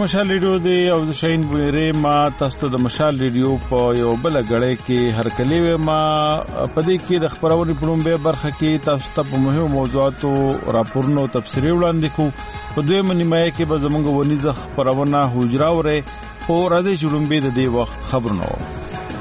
مشال ریډیو دی او د شاین بونیره ما تاسو د مشال ریډیو په یو بل غړې کې هر کلی ما پدې کې د خبرونې پړومبه برخه کې تاسو ته په مهمو موضوعاتو راپورونو تفسیری وړاندې کوو. په دوی منیمای کې به زمونږ ونیزه خبرونه حجرا وره او راځي چړومبه د دې وخت خبرونه.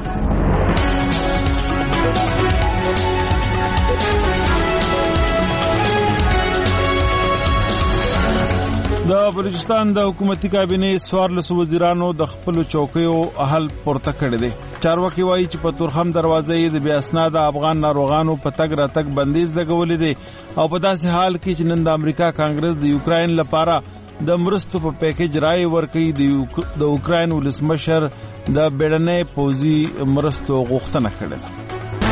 د بلوچستان د حکومتي کابینه 14 وزیرانو د خپل چوکیو حل پورته کړی دی. چارواکي وایي چې په تورخم دروازې د بیا اسناد افغان ناروغانو په تګ راتګ بندیز لګولې دي او په داسې حال کې چې نن د امریکا کانګرس د یوکرين لپاره د مرستو په پیکیج رائے ورکړي د یوکرين ولسمشر د بیړنۍ پوځي مرستو غوښتنه کړې ده.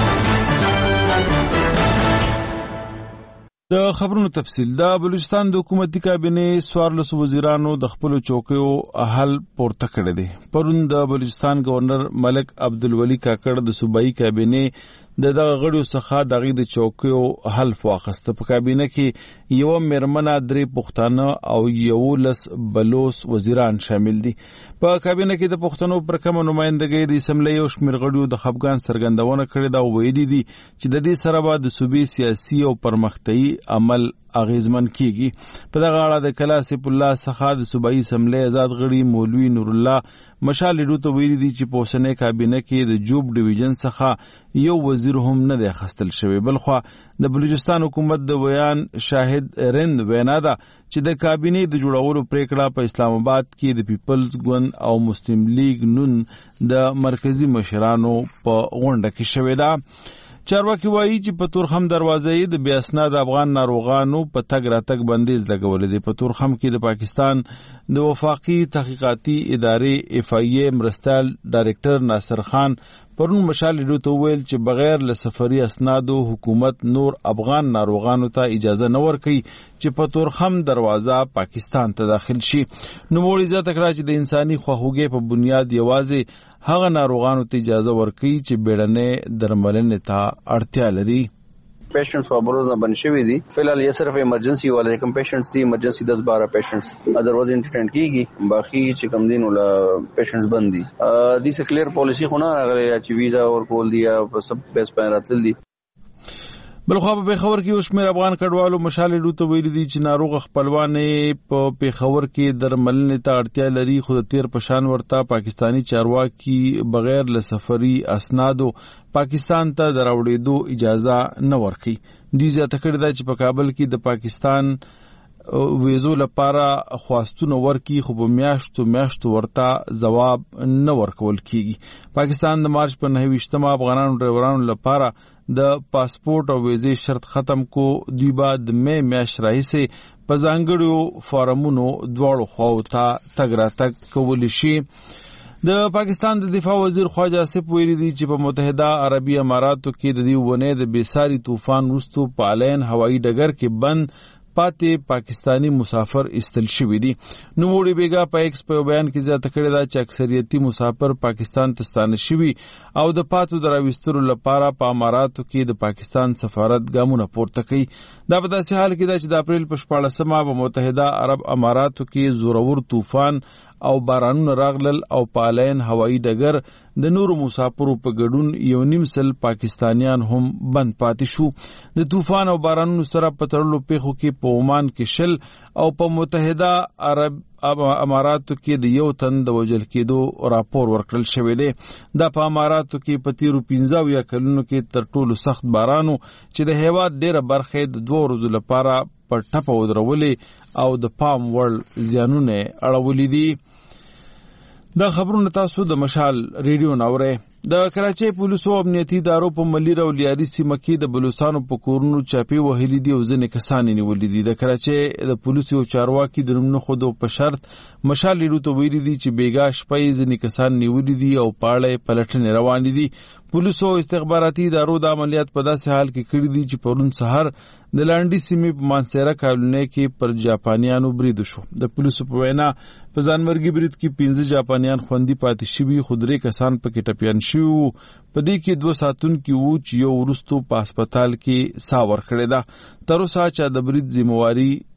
د خبرونو تفصیل. د بلوچستان د حکومتي کابینه 14 وزیرانو د خپل چوکیو حل پورته کړی دی. پرون د بلوچستان گورنر ملک عبدالولی کاکړ د صوبایي کابینه دغه غړو څخه دغه د چوکیو حل واخسته. په کابینه کې یو مرمنه درې پښتانه او یو لس بلوچ وزیران شامل دي. په کابینه کې د پښتنو پر کوم نمائندګۍ د اسمبلی او شمیر غړو د خپګان سرګندونه کړې دا ویلي دي چې د دې سره به د صوبې سیاسي او پرمختیايي عمل اغیزمن کیږي. په دغه اړه د کلاسف الله څخه د صوبایي اسمبلی آزاد غړي مولوی نور الله مشال ریډیو ته ویلي دي چې په اوسنۍ کابینه کې د جوب ډیویژن څخه یو وزیر هم نه دی خستل شوی. بلخو د بلوچستان حکومت د بیان شاهد رند وینا ده چې د کابینه د جوړولو پریکړه په اسلام آباد کې د پیپلز ګوند او مسلم لیگ نون د مرکزی مشرانو په غونډه کې شوې ده. چارواکي وایي چې په تورخم دروازې د بیا اسناد افغان ناروغانو په تګ راتګ بندیز لګولې دي. په تورخم کې د پاکستان د وفاقي تحقیقاتي ادارې FIA مرستیال ډایرکټر ناصر خان پرون مشال ریډیو ته ویل چې بغیر له سفري اسنادو حکومت نور افغان ناروغانو ته اجازه نه ورکوي چې په تورخم دروازه پاکستان ته داخل شي. نو موږ زیاته کړه چې د انساني خواخوږي په بنیاد یوازې هغه ناروغانو ته اجازه ورکوي چې بیړنۍ درملنې ته اړتیا لري. پیشنٹس خبرونه بن شوی دي. فلحال یہ صرف ایمرجنسی والے کم پیشنٹس دي. ایمرجنسی 10-12 پیشنٹس ادروائز انټرټینډ کیږي. باقی چې کم دین ولا پیشنٹس بند دي. دي څه کلیر پالیسی خو نه راغلی چې ویزا اور کول دي یا سب بیس پاین راتل دي. بلخو په پیښور کې اوس مې افغان کډوالو مشال ریډیو ته ویلي دي چې ناروغ خپلوانې په پیښور کې درملنې ته اړتیا لري خو د تیر پشان ورته پاکستانی چارواکي بغیر له سفري اسنادو پاکستان ته دراوړېدو اجازه نه ورکوي. دوی زیاته کړې ده چې په کابل کې د پاکستان ویزو لپاره خواستونه ورکي خو په میاشتو ورته جواب نه ورکول کیږي. پاکستان د مارچ په 29 افغانانو ډرایورانو لپاره د پاسپورت او ویزې شرط ختم کو. دوی بعد مې میاشت راهیسې په ځانګړو فارمونو دواړو خواو ته تګ راتګ کولی شي. د پاکستان د دفاع وزیر خواجه آصف ویلي دي چې په متحده عربي اماراتو کې د دې ونې د بیساري طوفان وروسته په الین هوایي ډګر کې بند پاتې پاکستانی مسافر استل شوی دي. نوموړي بیگا په ایکس په بیان کې زیاته کړې ده چې اکثریتي مسافر پاکستان ته ستانه شوي او د پاتو دراوستلو لپاره په اماراتو کې د پاکستان سفارت ګامونه پورته کوي. دا په داسې حال کې ده چې د اپریل په 14 په متحده عرب اماراتو کې زورور طوفان او بارانونه راغلل او په الین هوایي ډګر د نورو مسافرو په ګډون 1.5 پاکستانیان هم بند پاتې شو. د طوفان او بارانونو سره په تړلو پیښو کې په عمان کې شل او په متحده عرب اماراتو کې د یو تن د وژل کېدو راپور ورکړل شوی دی. دا په اماراتو کې په تیرو 15 کلونو کې تر ټولو سخت بارانو چې د هیواد ډیره برخه د 2 ورځو لپاره په ټپه ودرولې او د پام وړ زیانونه اړولې دي. دا خبرونه تاسو د مشال ریډیو ناوره. د کراچۍ پولیسو امنیتي ادارو په ملیر او لیاري سیمه کې د بلوچستانو په کورونو چاپی وهلي دي او ځنې کسان نیولې دي. د کراچۍ د پولیسو چارواکي د نوم نه خودو په شرط مشال ریډیو ته ویلي دي چې بیګا شپې ځنې کسان نیولې دي او پاړې پلټنې روان دي. پولیسو استخباراتي ادارو د عملیات په داسې حال کې کړی دي چې پرون سحر د لانډي سیمې په مانسیرا کالونی کې پر جاپانیانو برید شو. د پولیسو په وینا په ځانمرګي برید کې 15 جاپانیان خوندي پاتې شوي خو 3 کسان پکې ټپیان شوي. په دې کې 2 ساتونکي وو چې یو وروستو په هسپتال کې سا ورکړې ده. تر اوسه چا د برید ذمہواری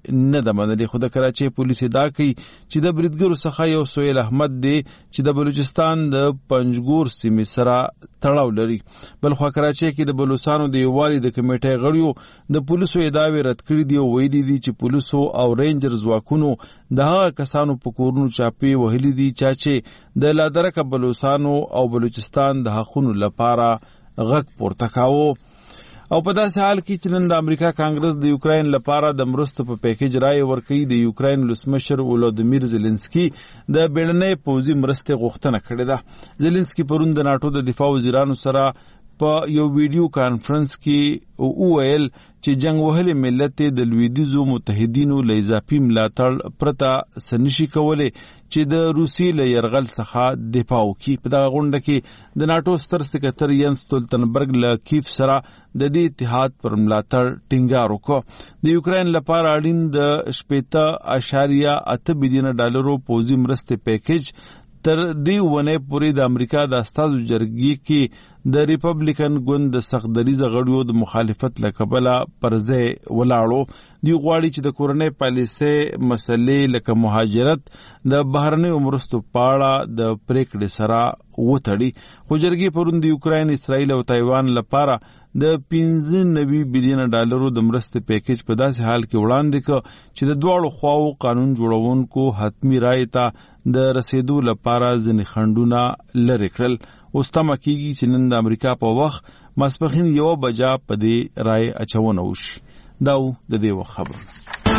نه د منلي. خو د کراچۍ پولیس دا کوي چې د بریدګرو څخه یو سهیل احمد دی چې د بلوچستان د پنجګور سیمې سره تړاو لري. بلخوا کراچۍ کې د بلوچستانو د یووالي د کمیټې غړیو د پولیسو ادعاوې رد کړي دي او ویلي دي چې پولیسو او رینجر ځواکونو د هغه کسانو په کورونو چاپې وهلي دي چې د لادرکه بلوچستانو او بلوچستان د حقونو لپاره غږ پورته کاوه. او په داسې حال کې چې نن د امریکا کانګرس د یوکراین لپاره د مرستو په پیکیج رائے ورکړي، د یوکراین ولسمشر ولودیمیر زيلنسکي د بیړنۍ پوځي مرستې غوښتنه کړې ده. زيلنسکي پرون د ناتو د دفاع وزیرانو سره په یو ویډیو کانفرنس کې وویل چې جنگ وهلي ملت د لویدیزو متحدینو له اضافي ملاتړ پرته سنشي کولای چې د روسي له يرغل څخه دفاع وکړي. په دغه غونډه کې د ناتو ستر سکرټر ینس ستولتنبرګ له کیف سره د دې اتحاد پر ملاتړ ټینګار وکړ. د یوکراین لپاره اړین د 8.8 بلین ډالرو پوځي مرستې پیکیج تر دې ونه پورې د امریکا د استازو جرګې کې د ریپبلیکن ګوند د سختدریزه غړیو د مخالفت لکبله پرځای ولاړو. دی غواړي چې د کورنۍ پالیسۍ مسلې لکه مهاجرت د بهرنیو مرستو په اړه د پریکړې سره وتړي. خو جرګې پرون د یوکراین، اسرائیل او تایوان لپاره د 95 بلین ډالرو د مرستې پیکیج په داسې حال کې وړاندې کړ چې د دواړو خواو قانون جوړونکو حتمی رائے ته د رسیدو لپاره ځینې خنډونه لرې کړل. اوس تمه کېږي چې نن د امریکا په وخت ماسپښین 1 بجه په دې رائے اچونه وشي. دا د دې وخت خبرونه.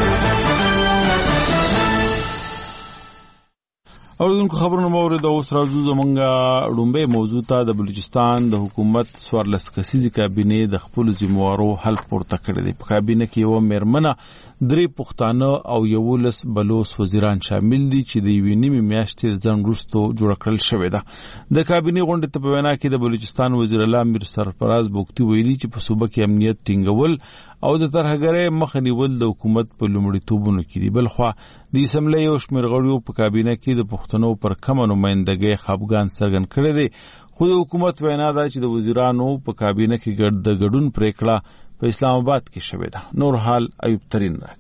اوردونکو خبرونه مورد اوس راځو زمونږه ډومبه موضوع ته. د بلوچستان د حکومت 14 کسیزه کابینه د خپل ذمہوارو حل پورته کړی دی. په کابینه کې یو میرمنه، 3 پښتانه او 11 بلوچ وزیران شامل دي چې د یوې نیمې میاشتې ځان وروسته جوړ کړل شوی ده. د کابینه غونډې ته په وینا کې د بلوچستان وزیر اعلی امیر سرفراز بوختي ویلي چې په صوبه کې امنیت ټینګول او د ترهګرۍ مخه نیول د حکومت په لومړیتوبونو کې دي. بلخوا د اسمبلی یو شمېر غړیو په کابینه کې د پښتنو پر کمه نمایندګۍ خپګان څرګند کړی دی. خو د حکومت وینا ده چې د وزیرانو په کابینه کې د ګډون پریکړه په اسلام آباد کې شوې ده. نور حال ایوب ترین راکړي.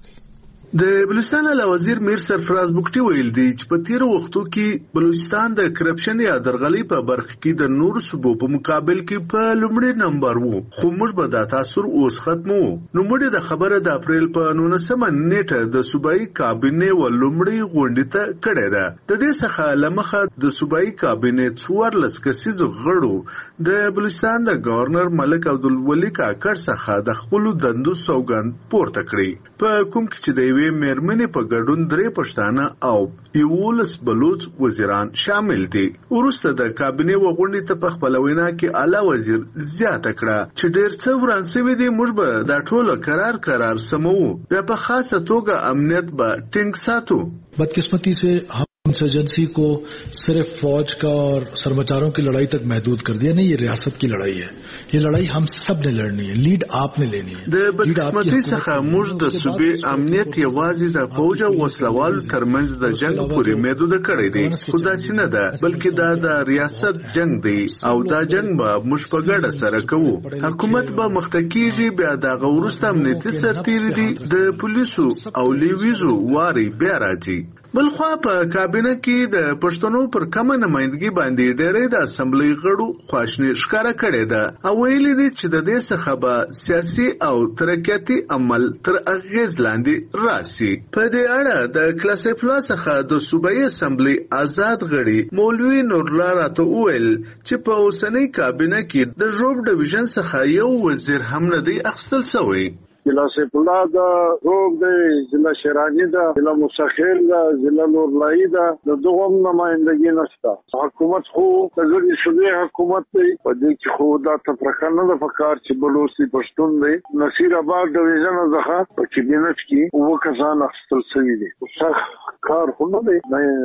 د بلوچستان اعلی وزیر میر سرفراز بوختي ویل دی چې په تیر وختو کې بلوچستان د کرپشن یا درغلۍ په برخه کې د نور صوبو په مقابل کې په لومړي نمبر وو، خو موږ به دا تاثر اوس ختمو. نو موږ د خبره د اپریل په 19 نیټه د صوبایي کابینه و لومړي غونډې ته کړې ده. د دې څخه لمخه د صوبایي کابینه 14 کسیزو غړو د بلوچستان د گورنر ملک عبدالولي کاکړ څخه د خپل دندو سوګند پورته کړی، په کوم کې چې د میرمنې په ګډون 3 پښتانه او 11 بلوچ وزیران شامل دي. وروسته د کابینه وغونډې ته په خپل وینا کې اعلی وزیر زیاته کړه چې ډېر څه ورانسوي دي، موږ به دا ټول قرار سمو، بیا په خاصه توګه امنیت به ټینګ ساتو. بدقسمتی سے हम इंसर्जेंसी को सिर्फ फौज का और सरमाचारों की लड़ाई तक महदूद कर दिया। नहीं, ये रियासत की लड़ाई है, ये लड़ाई हम सब ने लड़नी है, लीड आपने लेनी है. د بدقسمتی څخه موږ د صوبې امنیت یوازې د فوج او وسلوال ترمنځ د جنگ پورې محدود کړی دی، خو دا نه ده، بلکې دا د ریاست جنگ دی او دا جنگ به موږ په ګډه سره کوو. حکومت به مختکیږي، بیا د غورست امنیتي سرتیری دي، د پولیسو او لیویزو واري بیا راځي. بلخوا په کابینه کې د پښتنو پر کمه نمائندګي باندې ډېرې د اسمبلی غړو خواشني ښکاره کړې ده او ویلي دي چې د دې څخه به سیاسي او ترقیاتي عمل تر اغیز لاندې راسي. په دې اړه د کلاسیفلا څخه د صوبایي اسمبلی آزاد غړي مولوي نورالله راته وویل چې په اوسنۍ کابینه کې د ژوب ډیویژن څخه یو وزیر هم نه دی اخیستل شوی. ضلع سیفالله دا، روغ دی، ضلع شیرانی دا، ضلع مسخیل دا، ضلع نورلایی دا، د دغه نمائندګي نشته. حکومت خو تګړي شوی حکومت دی، په دې کې خو دا تفرقه نه ده پکار چې بلوچي پښتون دی. نصیر آباد ډیویژن څخه په کابینت کې وو کسان اخیستل شوی دي. صح کار خو نه دی،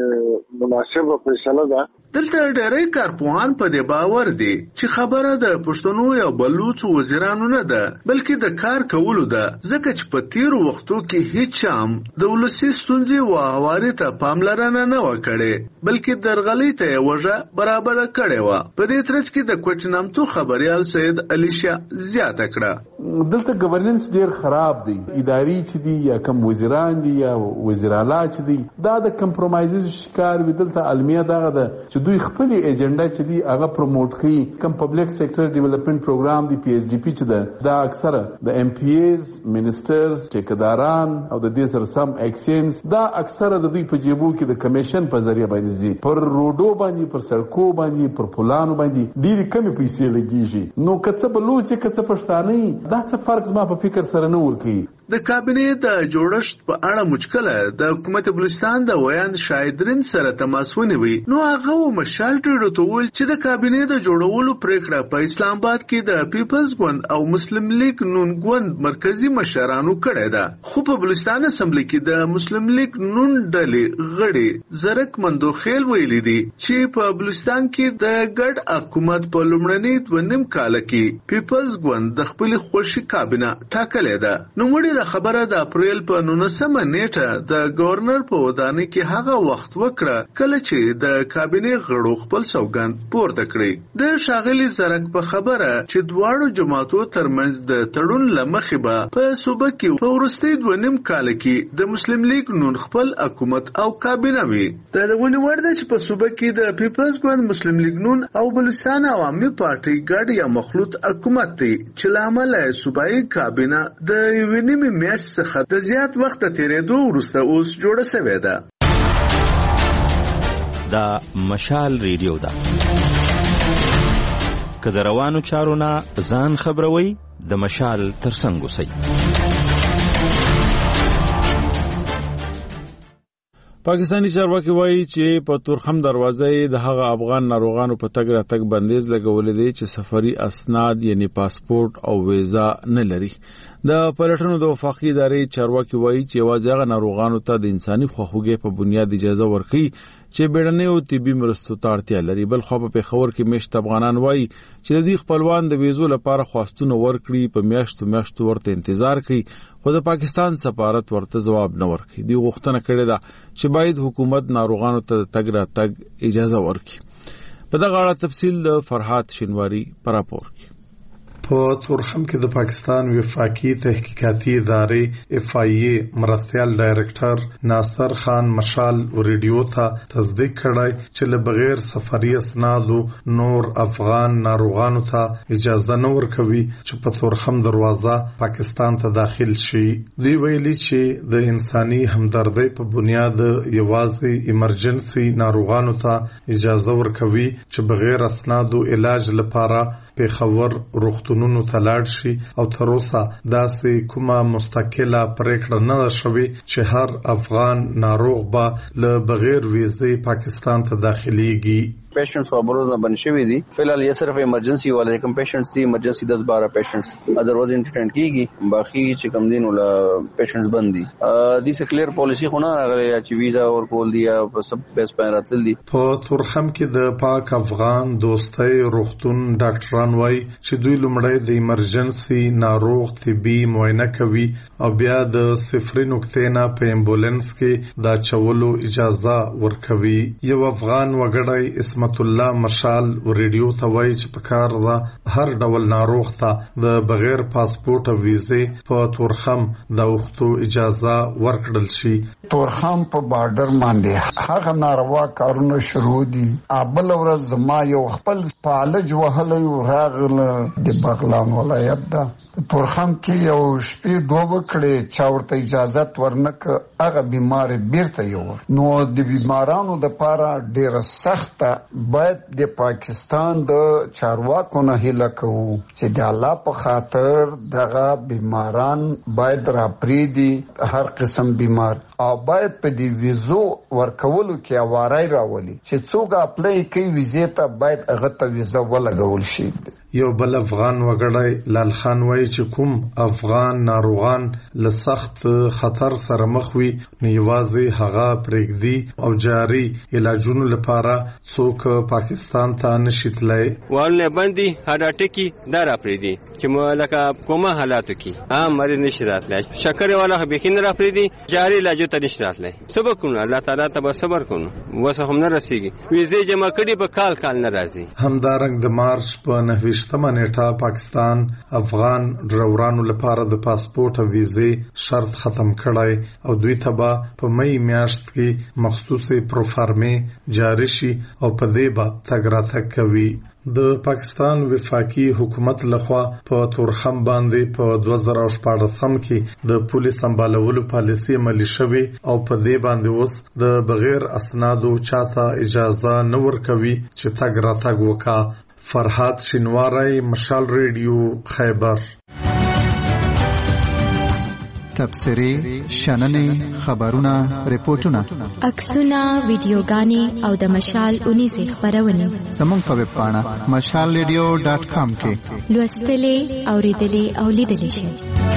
نه مناسبه فیصله ده. دلته ډېری کارپوهان په دې باور دي چې خبره د پښتنو یا بلوچ وزیرانو نه ده، بلکې د کار کولو ده ځکه چې په تیرو وختو کې هیڅ هم د ولسي ستونزې او هواري ته پاملرنه نه وکړي بلکې درغلي ته وجه برابر کړي و. په دې ترڅ کې د کوټ نامتو خبريال سید علي شاه زیاته کړه دلته گورننس ډیر خراب دی، اداري چې دی یا کم وزیران دي یا وزیرالا چې دی دا د کمپرومایزز شکار وي. دلته المیه دغه ده چې دوی خپل ایجنډا چې دی هغه پروموټ کوي. کم پبلک سېکټر ډیولپمنٹ پروګرام دی PSDP چې ده دا اکثره د MPAs منیسټرز ټیکداران او د دې سره سم ایکسچینج دا اکثره د دوی په جیبو کې د کمیشن په ذریعہ باندې زی پر روډو باندې پر سړکو باندې پر پلانو باندې ډېری کمی پیسې لګیږي. نو کڅه بلوچ کڅه پښتانه دا څه فرق زما په فکر سره نه ورکی. د کابینې د جوړښت په اړه مشکله د حکومت بلوچستان د ویاند شایدرین سره تماس ونیوي. نو هغه مشال ټیډو ته ویل چې د کابینې د جوړولو پریکړه په اسلام آباد کې د پیپلز ګوند او مسلم لیگ نون ګوند مرکزی مشرانو کړې ده. خو په بلوچستان اسمبلی کې د مسلم لیگ نون ډلې غړي زرک مندوخیل ویلي دي چې په بلوچستان کې د ګډ حکومت په لومړني 2.5 کال کې پیپلز ګوند د خپل خوشي کابینه ټاکلې ده. نو مړي د خبره د اپریل په 19مه نیټه د گورنر په ودانۍ کې هغه وخت وکړه کله چې د کابینې غړو خپل سوګند پورته کړی. د شاغلي زرک په خبره چې دواړو جماعتو ترمنځ د تړون لمخې به په صوبه کې په ورستي 2.5 کال کې د مسلم لیگ نون خپل حکومت او کابینه وي. د ونی ورده چې په صوبه کې د پیپلز ګوند مسلم لیگ نون او بلوچستان عوامي پارټي ګډ یا مخلوط حکومت دی چې لامل صوبایي کابینه د یونیمي میاشت څخه د زیات وخت تیرېدو وروسته اوس جوړه شوې ده. دا مشال ریډیو ده که د روانو چارو نه ځان خبروي د مشال ترڅنګ اوسئ. پاکستانی چارواکي وایي چې په تورخم دروازې د هغه افغان ناروغانو په تګ راتګ بندیز لګولې دي چې سفري اسناد یعنی پاسپورت او ویزا نه لري. د پلټنو د وفاقي ادارې چارواکي وایي چې یوازې هغه ناروغانو ته د انساني خواخوږۍ په بنیاد اجازه ورکړي چې بیړنۍ او طبي مرستو ته اړتیا لري. بل خو په پیښور کې مشت افغانان وایي چې د دوی خپلوان د ویزو لپاره خواستونه ورکړي په میاشتو ورته انتظار کوي خو د پاکستان سفارت ورته جواب نه ورکړي. دوی غوښتنه کړې ده چې باید حکومت ناروغانو ته تګ راتګ اجازه ورکړي. په دغه اړه تفصیل د فرحات شینواری پر راپور. په تورخم کې د پاکستان وفاقي تحقیقاتي ادارې FIA مرستیال ډایرکټر ناصر خان مشال ریډیو ته تصدیق کړی چې له بغیر سفري اسنادو نور افغان ناروغانو ته اجازه نه ورکوي چې په تورخم دروازه پاکستان ته داخل شي. دوی ویلي چې د انساني همدردۍ په بنیاد یوازې ایمرجنسي ناروغانو ته اجازه ورکوي چې بغیر اسنادو علاج لپاره پیښور روغتونونو ته لاړ شي او تر اوسه داسې کومه مستقله پریکړه نه ده شوې چې هر افغان ناروغ به له بغیر ویزې پاکستان ته داخليږي. پیشنٹس خبروں نہ بن شوی دی. فی الحال یہ صرف ایمرجنسی والے کم پیشنٹس تھی، ایمرجنسی 10-12 پیشنٹس ادروائز انٹرٹینڈ کی گئی، باقی چکم دین ولا پیشنٹس بند دی. دی سے کلیئر پالیسی خونا اگر چې ویزا اور کول دیا سب بیس پاین راتل دی. په تورخم کې د پاک افغان دوستۍ روغتون ډاکټران وایي چې دوی لومړی د ایمرجنسی ناروغ طبي معاینه کوي او بیا د صفري نقطې نه په امبولانس کې دا چولو اجازه ورکوي. یو افغان وګړی اسمت الله مشال ریډیو ته وایي چې په کار ده هر ډول ناروغ ته د بغیر پاسپورت او ویزې په تورخم د وختو اجازه ورکړل شي. تورخم په بارډر باندې هغه ناروا کارونه شروع دي. ابل ورځ زما یو خپل پالج وهلې راغله د بغلان ولایت ده. تورخم کې یو شپې دوه کړې چا ورته اجازه ورنک هغه بیمار بیرته یو. نو د بیمارانو د پاره ډیره سخته باید د پاکستان د چارواکو نه هیله کوو چې د الله په خاطر دغه بیماران باید راپریدي، هر قسم بیمار، او باید په دې ویزو ورکولو کې اوارای راولي چې څوک اپلای کوي ویزې ته باید هغه ته ویزه ولګول شي. یو بل افغان وګړی لال خان وایي چې کوم افغان ناروغان له سخت خطر سره مخ وي نو یوازې هغه پرېږدي او جاري علاجونو لپاره څوک څوک پاکستان ته نشیتلای والله باندې هډا ټکی دار افریدي چې ملکه کومه حالاتو کې مریض نشي راتلای شکر والا بخین را افریدي جاری علاج ته نشي راتلای صبر کړو الله تعالی ته صبر کړو وسه هم نه رسیږي ویزه جمع کړي په کال ناراضي. همدارنګ د مارچ په 29مه نیټه پاکستان افغان ډرورانو لپاره د پاسپورت او ویزې شرط ختم کړای او دوی ته به په مې میاشت کې مخصوصي پروفارمې جاری شي او په دې به تګ راتګ کوي. د پاکستان وفاقي حکومت لخوا په تورخم باندې په 2014 کې د پولیس سمبالولو پالیسي عملي شوه او په دې باندې اوس د بغیر اسنادو چاته اجازه نه ورکوي چې تګ راتګ وکا. فرحات شینواری، مشال ریډیو، خیبر. تبصرې، شننې، خبرونه، ریپورتونه، عکسونه، ویډیوګانې او د مشال 19 خبرونه زموږ په ویب پاڼه mashalradio.com کې لوستلې، اوریدلې او لیدلې شئ.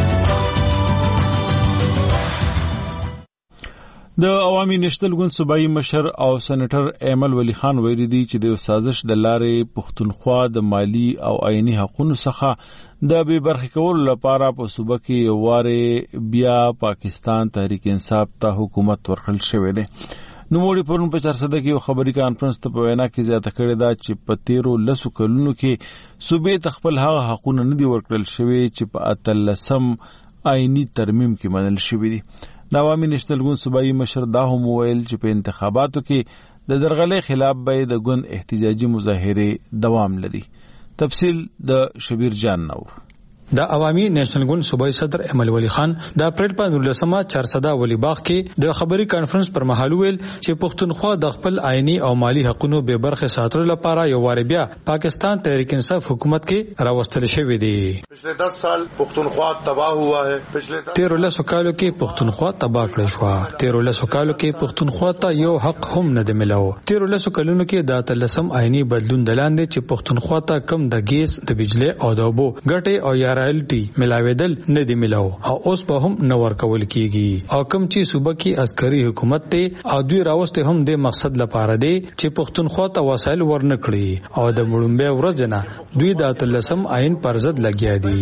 د عوامي نېشنل ګوند صوبایي مشر او سېنیټر ایمل ولی خان ویلي دی چې د سازش د لارې پښتونخوا د مالی او عیني حقوقو څخه د بې برخې کولو لپاره په صوبه کې واره بیا پاکستان تحریک انصاف ته حکومت ورکړل شوې ده. نوموړي پرون په 400 کې یو خبري کانفرنس ته په وینا کې زیاته کړې ده چې په 13 کلونو کې صوبې تخپل هغه حقوقونه نه دي ورکړل شوي چې په 13 عیني ترمیم کې منل شوي دي. د عوامي نېشنل ګوند صوبایي مشر دا هم ویل چې په انتخاباتو کې د درغلۍ خلاف به د ګوند احتجاجي مظاهره دوام لري. تفصیل د شبیر جان نور. د عوامي نېشنل ګوند صوبایي صدر ایمل ولی خان د اپریل په 19مه 400 ولی باغ کې د خبري کانفرنس پر مهال ویل چې پښتونخوا د خپل عیني او مالی حقوقو به برخه ساتلو لپاره یو واره بیا پاکستان تحریک انصاف حکومت کې راوستل شوې دي. पिछले 10 साल پښتونخوا تباہ हुआ है. पिछले 13 کالو کې پښتونخوا تباہ کړل شو. 13 کالو کې پښتونخوا ته یو حق هم نه دی ملو. 13 کلونو کې د 13 عیني بدلون دلاندې چې پښتونخوا ته کم د ګیس د بجلی او د اوبو ګټه او رایلټي ملاویدل نه دی ملاو او اوس په هم نور کول کیږي او کم چې صوبه کې عسکري حکومت ته او دوی راوسته هم د مقصد لپاره دی چې پښتونخوا ته وسایل ورنکړي او د مړومبه ورځنه دوی د 13 عین پر ضد لګیا دي.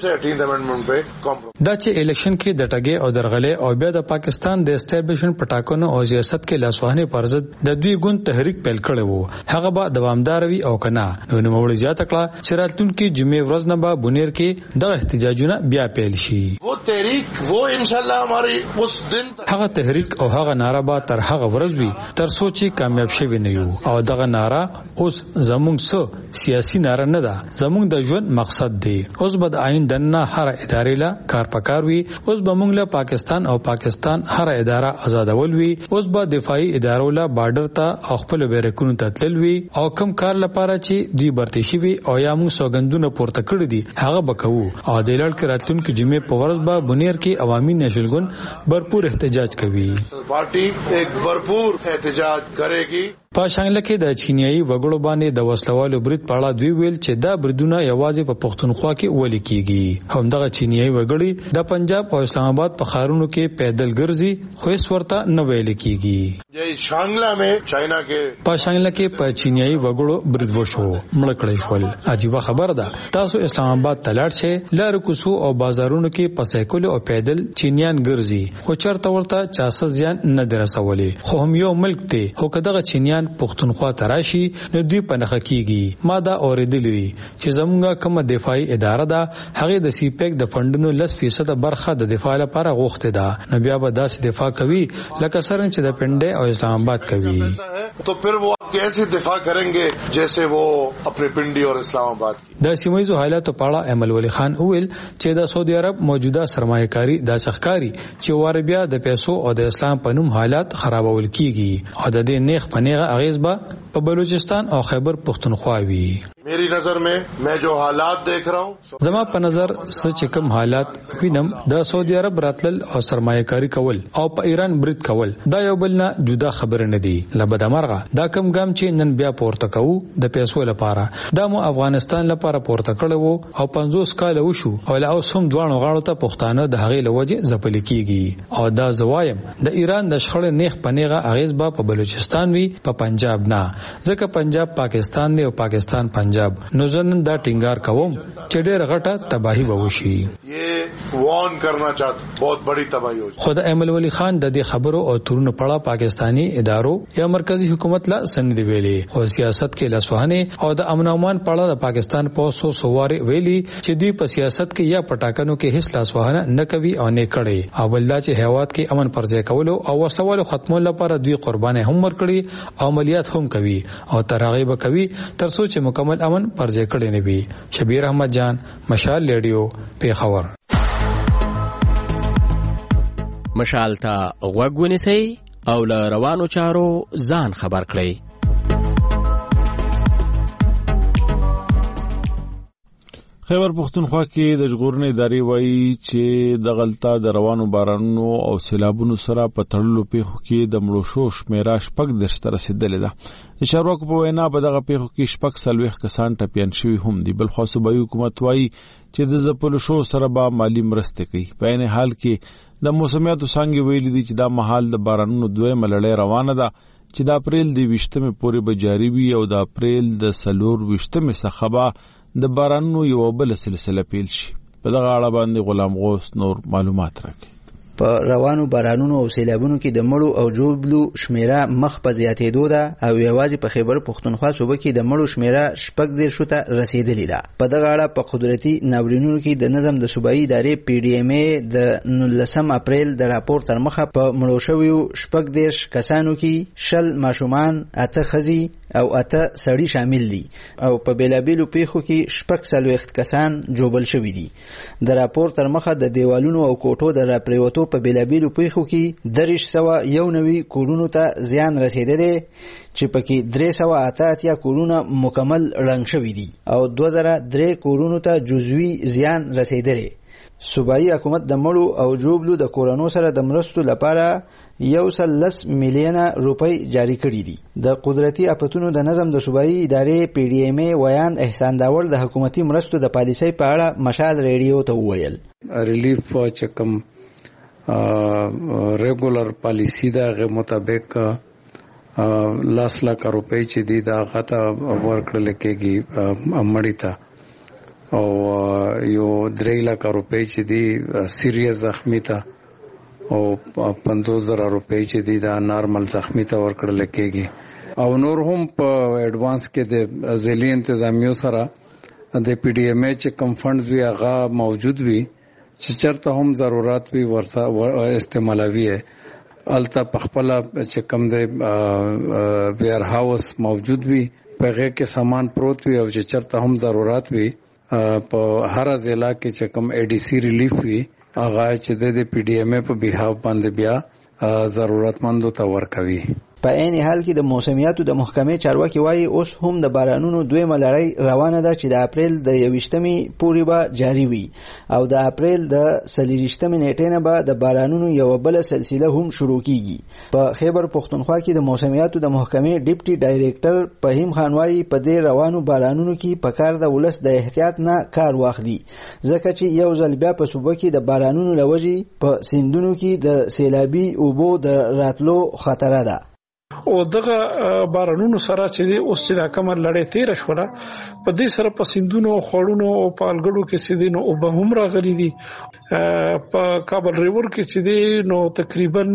دا چې الیکشن کې د ټګي او درغلې او بیا د پاکستان د اسټابلیشمنت پټاکنو او سیاست کې لاسوهنه پر ضد د دوی ګوند تحریک پیل کړي وو هغه به دوامدار وي او کنه نو نوموړي زیاته کړه چې راتلونکي جمعې ورځ نه به بونیر کې د احتجاجونه بیا پیل شي. वो तहरीक वो इंशाल्लाह हमारी उस दिन هغه تحریک او هغه ناره به تر هغه ورځ وي تر سوچي کامیاب شوی نه یو او دغه ناره اوس زموږ سیاسي ناره نه ده زموږ د ژوند مقصد دی. اوس به د آئین دنه هر ادارې لا کار پکار وي. اوس به موږ له پاکستان او پاکستان هر اداره آزادول وي. اوس به دفاعي ادارو لا بارډر ته خپل بیرکونو ته تلل وي او کم کار لپاره چې دی برته شي وي او یا موږ سوګندونه پورته کړی دي هغه بکوو او د لړ کې راتلونکي جمعې په ورځ به بنیر کې عوامي نېشنل ګوند भरपूर احتجاج کوي. पार्टी एक भरपूर एहतजाज करेगी. په شانګله کې د چینایي وګړو باندې د وسلوالو برید په اړه دوی ویل چې دا بریدونه یوازې په پښتونخوا کې ولې کیږي. همدغه چینایي وګړي د پنجاب او اسلام آباد په ښارونو کې پیدل ګرځي خو هیڅ ورته نه ویل کیږي. شانګله میں چاینا کې په شانګله کې په چینایي وګړو برید وشو مړ کړی شول. عجیب خبر ده تاسو اسلام آباد تلاړ شئ لار کوڅو او بازارونو کې په سایکل او پیدل چینیان ګرځي خو چرته ورته چاسه ځان نه درسولې خو هم یو ملک ته هو کداغه چینیان پښتونخوا تراشي نو دوی په نخ کیږي. ما دا اوریدلې چې زموږه کومه دفاعي اداره ده هغه د سی پیک د فندونو 10% برخه د دفاع لپاره غوښته ده نو بیا به داسې دفاع کوي لکه څنګه چې د پنده او اسلام آباد کوي. तो फिर वो कैसे दिफा करेंगे जैसे वो अपने पिंडी और इस्लाम आबाद की. د سیمایي حالاتو په اړه ایمل ولی خان وویل چې د سعودي عرب موجوده سرمایه‌کاري د څخکاری چې واربیا د پیسو او د اسلام په نوم حالات خرابول کیږي او د دې نیخ پنیغه اغیز به په بلوچستان او خیبر پختونخوا وي. मेरी नजर में मैं जो हालात देख रहा हूँ زما په نظر سچ کم حالات وینم د سعودي عرب راتل او سرمایه‌کاري کول او په ایران برید کول دا یو بل نه جدا خبره نه دي. لبدمرغه دا کم ګام چې نن بیا پورته کوو د پیسو لپاره دا مو افغانستان لپاره پورته کړو او 50 کال وشو او لا اوس هم دوه غاړو ته پښتانه د هغې لوجه ځپل کیږي او دا زوایم د ایران د شخړې نیخ پنیغه اغیز با په بلوچستان وی په پنجاب نه ځکه پنجاب پاکستان دی او پاکستان پنجاب. نو زنن دا ټینګار کوم چې ډېر غټه تباہی به وشي. یہ وارن کرنا چاہتا بہت بڑی تباہی ہو. خود ایمل ولی خان د دې خبرو او تورونو پړه پاکستانی ادارو یا مرکزی حکومت لا سند ویلي او سیاست کې لاسوهنه او د امن امان پړه د پاکستان په سوواري ویلي چې دوی په سیاست کې یا پټاکنو کې هیڅ لاسوهنه نه کوي او نه کړي او بلدا چې هیواد کې امن پرځای کولو او وسلوالو ختمولو لپاره دوی قرباني هم ورکړي او عملیات هم کوي او ترغیب کوي تر څو چې مکمل امن پرځای کړي نه وي. شبیر احمد جان، مشال ریډیو، پیښور. مشال ته غوږ ونیسئ او له روانو چارو ځان خبر کړئ. خیبر پختونخوا کې د ژغورنې ادارې وایي چې د غلطه د روانو بارانونو او سیلابونو سره په تړلو پیښو کې د مړو شو شمیره 14 ته رسیدلې ده. د چارواکو په وینا په دغه پیښو کې 40 کسان ټپیان شوي هم دي. بل خو صوبایي حکومت وایي چې د ځپلو شو سره به مالی مرسته کوي. په عین حال کې د موسمیاتو څانګې ویلي دي چې دا مهال د بارانونو دویمه لړۍ روانه ده چې د اپریل د 20 پورې به جاري وي او د اپریل د 24 څخه به د بارانونو یو بل سلسله پیل شي. په دغه اړه باندې غلام غوث نور معلومات راکړي. په روانو بارانونو او سیلابونو کې د مړو او جوړبلو شمیره مخ په زیاتېدو ده او یوازې په خیبر پختونخوا صوبه کې د مړو شمیره 14 ته رسیدلې ده. په دغه اړه په قدرتي ناورینونو کې د نظم د صوبایي ادارې PDMA د 19 اپریل د راپور تر مخه په مړو شویو 14 کسانو کې 10 ماشومان، 8 ښځې او 8 سړي شامل دي او په بیلابیلو پیښو کې 40 کسان جوبل شوي دي. د راپور تر مخه د دیوالونو او کوټو د راپریوتو په بیلابیلو پیښو کې 391 کورونو ته زیان رسیدلی چې پکې 388 کورونه مکمل رنګ شوي دي او 2003 کورونو ته جزوي زیان رسیدلی. صوبایي حکومت د مړو او جوبلو د کورونو سره د مرستو لپاره 110 میلیونه روپۍ جاری کړي دي. د قدرتي اپتونو د نظم د صوبایي ادارې PDMA ویان احسان داور د حکومتي مرستو د پالیسۍ په اړه مشال ریډیو ته وویل. ریلیف چکم ریګولر پالیسی دا غو مطابق 10 لک روپۍ چې دي دا غته ورکړل کېږي مړی ته او یو 3 لک روپۍ چې دي سیریس زخمی ته او 50,000 روپۍ چې دي دا نارمل زخمی ته ورکړل کېږي او نور هم په ایڈوانس کې د ځلي انتظامیو سره د PDMA چې کم فندز وی هغه موجود وي چې چرته هم ضرورت وي ورته استعمالوي الته پخپل چې کم د ویر هاوس موجود وي پغه کې سامان پروت وي او چې چرته هم ضرورت وي په هر ضلع کې چې کم ADC ریلیف وي هغه چې د PDMA په بیهاو باندې بیا ضرورتمندو ته ورکوي. په عین حال کې د موسمیاتو د محکمې چارواکي وایي اوس هم د بارانونو دویمه لړۍ روانه ده چې د اپریل د 21 پورې به جاري وي او د اپریل د 23 نیټې نه به د بارانونو یو بل سلسله هم شروع کیږي. په خیبر پختونخوا کې د موسمیاتو د محکمې ډیپټي ډایریکټر فهیم خان وایي په دې روانو بارانونو کې په کار د ولس د احتیاط نه کار واخلي ځکه چې یو ځل بیا په صوبه کې د بارانونو لوجې په سیندونو کې د سیلابي اوبو د راتلو خطر ده. او دغه بارانونو سره چې دی اوس چې دا کومه لړۍ تیر شوه په دې سره په سیندونو خړونو او پالګړو کې سیدینو او به هم راغلي دي. په کابل ریور کې چې دی نو تقریبا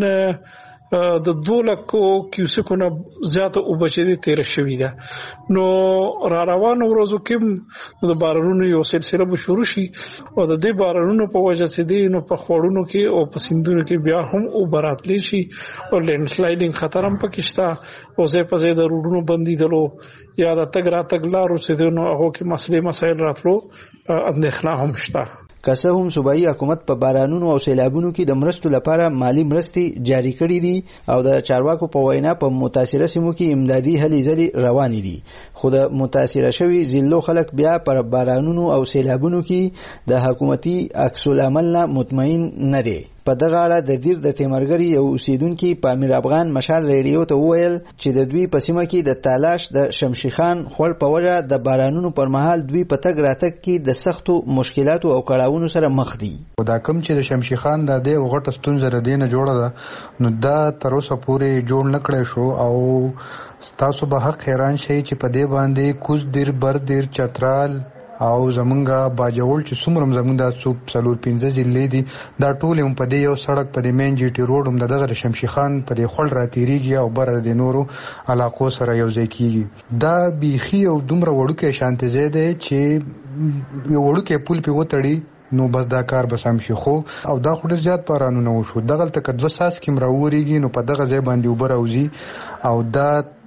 د 2 لک کیوسکونه زیاته او بچی تیر شوی ده. نو را روانو ورځو کې د بارانونو یو سلسله به شروع شي او د دې بارانونو په وجه چې دی نو په خړونو کې او په سیندونو کې بیا هم او براتلی شي او لینډ سلایډینګ خطر هم پکې شته او زه په زه د روډونو بندیدلو یا د تګ را تګ لارو چې دی نو هغه کې مسایل راتلو اندېښنه هم شته. که څه هم صوبایي حکومت په بارانونو او سیلابونو کې د مرستو لپاره مالی مرستې جاری کړي دي او د چارواکو په وینا په متاثره سیمو کې امدادي هلې ځلې روانې دي خو د متاثره شوي ضلعو خلک بیا پر بارانونو او سیلابونو کې د حکومتي عکس العمل نه مطمئن نه دي. په دغه اړه د دیر د تیمرګری یو اوسیدونکو په امیر افغان مشال ریډیو ته وویل چې د دوی په سیمه کې د تالاش د شمشي خان خړ په وجه د بارانونو پر مهال دوی په تګ راتګ کې د سختو مشکلاتو او کړاوونو سره مخ دي. دا کوم چې د شمشي خان د دې غټه ستونزه ردینه جوړه ده نو دا تر اوسه پورې جوړ نکړی شو او تاسو به حق حیران شئ چې په دې باندې کوز دیر بر دیر چترال او زمونږه باجوړ چې څومره زمونږ د صوب سلور 15 ضلع دي دا ټول هم په دې یو سړک په دې مین جی ټي روډ هم دغه شمشي خان په دې خړ راتیریږي او بر د نورو علاقو سره یو ځای کیږي. دا بیخي او دومره وړوکې شانتي ځای دی چې یو وړوکې پول په وتړي نو بس دا کار به سم شي. خو او دا خو ډېر زیات بارانونه وشو دغه تک 2 ساس کې مراوريږي نو په دغه ځای باندې وبر اوزي او دا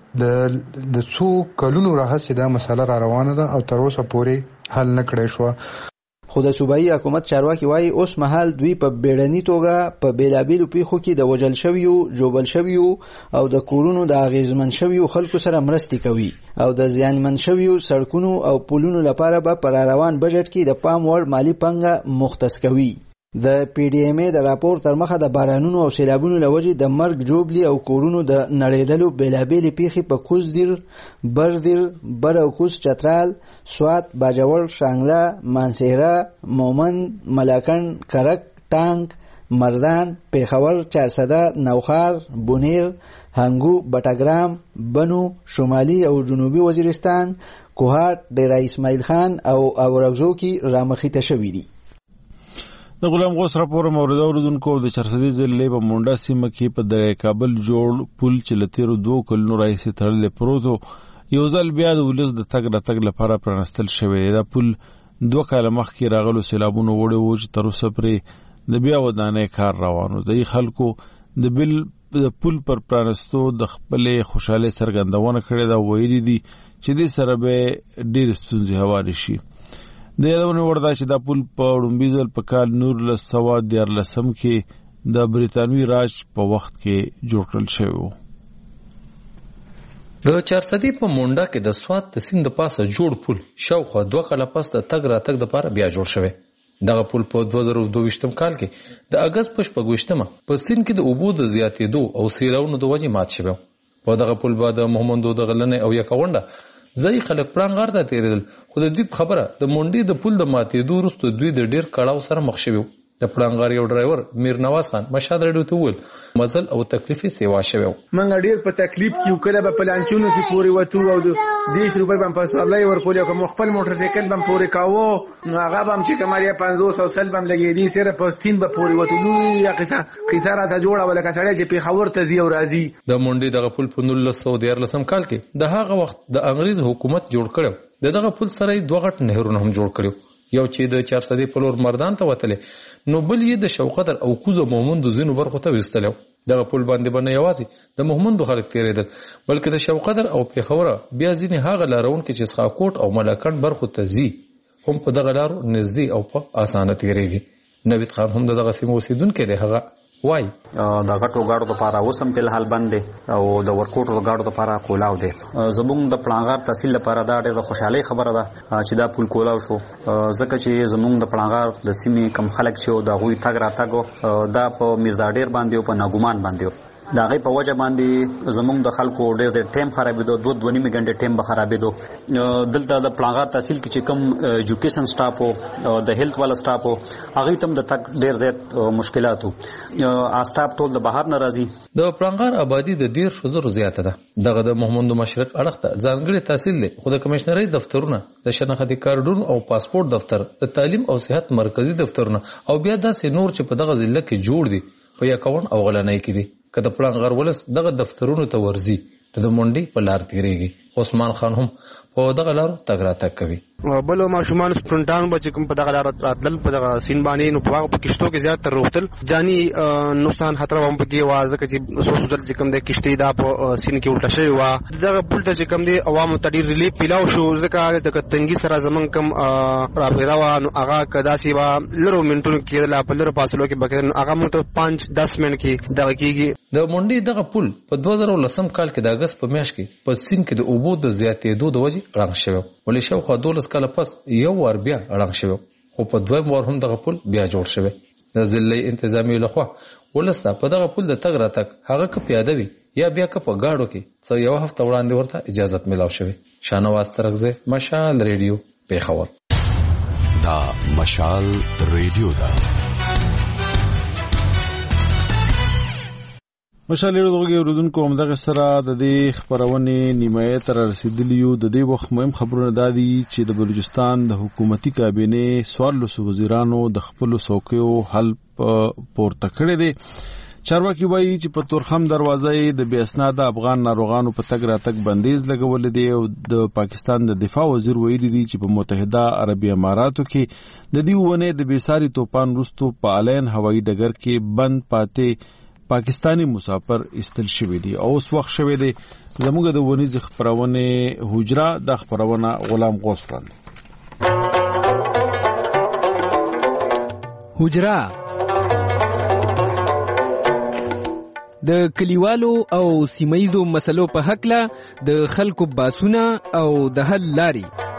د څو کلونو راهسې دا مسله را روانه ده او تر اوسه پورې حل نه کړی شو. خو د صوبایي حکومت چارواکي وایي اوس مهال دوی په بیړني توګه په بیلابیلو پیښو کې د وژل شویو جوبل شویو او د کورونو د اغیزمن شویو خلکو سره مرستې کوي او د زیانمن شویو سړکونو او پلونو لپاره به پر روان بجټ کې د پام وړ مالی پنګه مختص کوي. د پی ډی ایم ای د راپور تر مخه د بارانونو او سیلابونو لوجې د مرګ جوبلی او کورونو د نړیدلو بیلابیلې پیښې په کوز دیر بر دیر بر او کوز چترال سوات باجوړ شانګلا مانسهره مومند ملاکنډ کرک ټانک مردان پیښور چارسده نوخار بونیر هنګو بټاګرام بنو شمالي او جنوبي وزیرستان کوهات ډیرا اسماعیل خان او اورغزو کې رامخیته شوې دي. د غلام غوث راپور مورد اوردونکو د چرسدي ضلع په مونډا سیمه کې په د کابل جوړ پل چې لتیرو 2 کلونو راځي تړل پروتو یو ځل بیا د ولس د تګ راتګ لپاره پرانستل شوی. دا پل 2 کال مخکې راغلو سیلابونو وړو چې تر اوسه پرې د بیا ودانې کار روانو. د خلکو د پل پر پرانستو د خپل خوشاله سرګندونه کړې دا ویلي دي چې د سره به ډېر ستونزې هواري شي. د یادونه وردا چې دا پل په وړاندیزل په کال 1914 کې د بریتانوي راج په وخت کې جوړ کړل شوی. د چارسدي په مونډا کې د سوات د سیند په پاسه جوړ پل شاوخوا 2 کال پس د تګ راتګ لپاره بیا جوړ شوی. دغه پل په 2022 کال کې د اگست په 28مه په سیند کې د اوبو د زیاتېدو او سیلاونو د وجې مات شوی. په دغه پل بعد محمدو د غلنې او یکاونډه ځای خلک پلان غار ته تیرېدل خو د دوی خبره د مونډي د پل د ماتېدو وروسته دوی د ډیر کړاو سره مخ شوي. د پلان غار یو ډرایور میر نواز خان مشهد ریډیو ته وویل مزل او تکلیفي سیوا شوی. منګ ډیر په تکلیف کې کله به پلانچونو کې پوری وته او د 10 روپۍ بم په سوالای ورکول او کوم خپل موټر سایکل بم پوری کاوه نو هغه بم چې کماریا 500 سل بم لګې دي سره پستین به پوری وته نو یا قصه را ته جوړه ولکه سړی چې په خبر ته زی او راضي. د مونډي دغه پل په 1914 کال کې د هغه وخت د انګریز حکومت جوړ کړو. دغه پل سره 2 غټ نهرونه هم جوړ کړو. یو چې د چارسدي په لور مردان ته وتلې نو بل یې د شوقدر او کوزه مومند زینو برخو ته وستلو. دغه پل باندې باندې یوازې د مومند خلک تیرېدل بلکې د شوقدر او پیښور بیا ځینې هغه لارون کې چې سخاکوټ او ملاکنډ برخو ته زی هم په دغه لارو نږدې او په اسانه تیریږي. نوید خان هم دغه سیمه اوسیدونکی دی. هغه وای د غټو گاډو لپاره اوسم په حال باندې او د ورکوټو گاډو لپاره کولاو دی. زموږ د پلانغار تحصیل لپاره دا ډېره خوشحالي خبره ده چې دا پل کولاو شو ځکه چې زموږ د پلانغار د سیمې کم خلک چې دا غوي تګ را تګو دا په میزاډیر باندې او په ناګومان باندې دا غي په وجه باندې زموږ د خلکو ډېر ټیم خرابېدو 2.5 غنټه ټیم به خرابېدو. دلته د پلانغار تحصیل کې چې کم ایجوکیشن سټاف او د هیلث والا سټاف هغه تم د تک ډېر زیات مشکلاتو سټاف ټول د بهر ناراضي. د پلانغار آبادی د 100,000 زیاته ده. دغه د محمد مشرق اړخ ته ځانګړي تحصیل دی خو د کمشنري دفترونه د شناختی کارډونو او پاسپورت دفتر د تعلیم او صحت مرکزی دفترونه او بیا داسې نور چې په دغه ضلع کې جوړ دي په یکاون او غلنۍ کې دي. که د پلانغار ولس دغه دفترونو ته ورځي ته د مونډي په لار تیریږي. عثمان خان هم په دغه لارو تګ راتګ کوي. بل ماشومان سپرنټان به چې کوم په دغه لار راتلل په دغه سین باندې نو په هغه په کشتو کې زیات تر روتل ځاني نقصان خطر هم پکې وازه چې سوسل چې کوم د کشتي دا په سین کې الټه شوی و. دغه پل ته چې کوم دی عوامو ته ډیر ریلیف پیلاو شو ځکه د تنګي سره زمون کم راپیدا و نو هغه کدا سی وا لرو منټونو کې لا په لرو فاصلو کې بکې هغه مو ته 5-10 منټ کې دغه کېږي. د مونډي دغه پل په 2010 کال کې د اگست په میاشت کې په سین کې د اوبو د زیاتېدو د وجې رنګ شوی ولې شاوخوا 12 کاله پس یو ور بیا رنګ شوی خو په دویم ور هم دغه پل بیا جوړ شوی. د ضلعي انتظامیو لخوا ولسته په دغه پل د تګ راتګ هغه که پیاده وي یا بیا که په ګاډو کې څه یو هفته وړاندې ورته اجازت میلاو شوی. شاهنواز ترغزی، مشال ریډیو، پیښور. دا مشال ریډیو ده. مشال ریډیو اوریدونکو همدغه سره د دې خبرونې نیمایه تر رسیدلیو. د دې وخت مهم خبرونه دادي چې د بلوچستان د حکومتي کابینې 14 وزیرانو د خپل څوکیو حل پورته کړی دی. چارواکي وایي چې په تورخم دروازې د بې اسناده افغان ناروغانو په تګ راتګ بندیز لګولې دی او د پاکستان د دفاع وزیر ویلي دی چې په متحده عربي اماراتو کې د دې ونې د بېساري توپان وروسته په الین هوایي ډګر کې بند پاتې پاکستانی مسافر استل شوی دی او اوس وخت شوی دی. زموږ د ونیز خبرونه حجره د خبرونه غلام غوث حجره د کلیوالو او سیمایزو مسلو په حق له د خلکو باسونه او د حل لاري.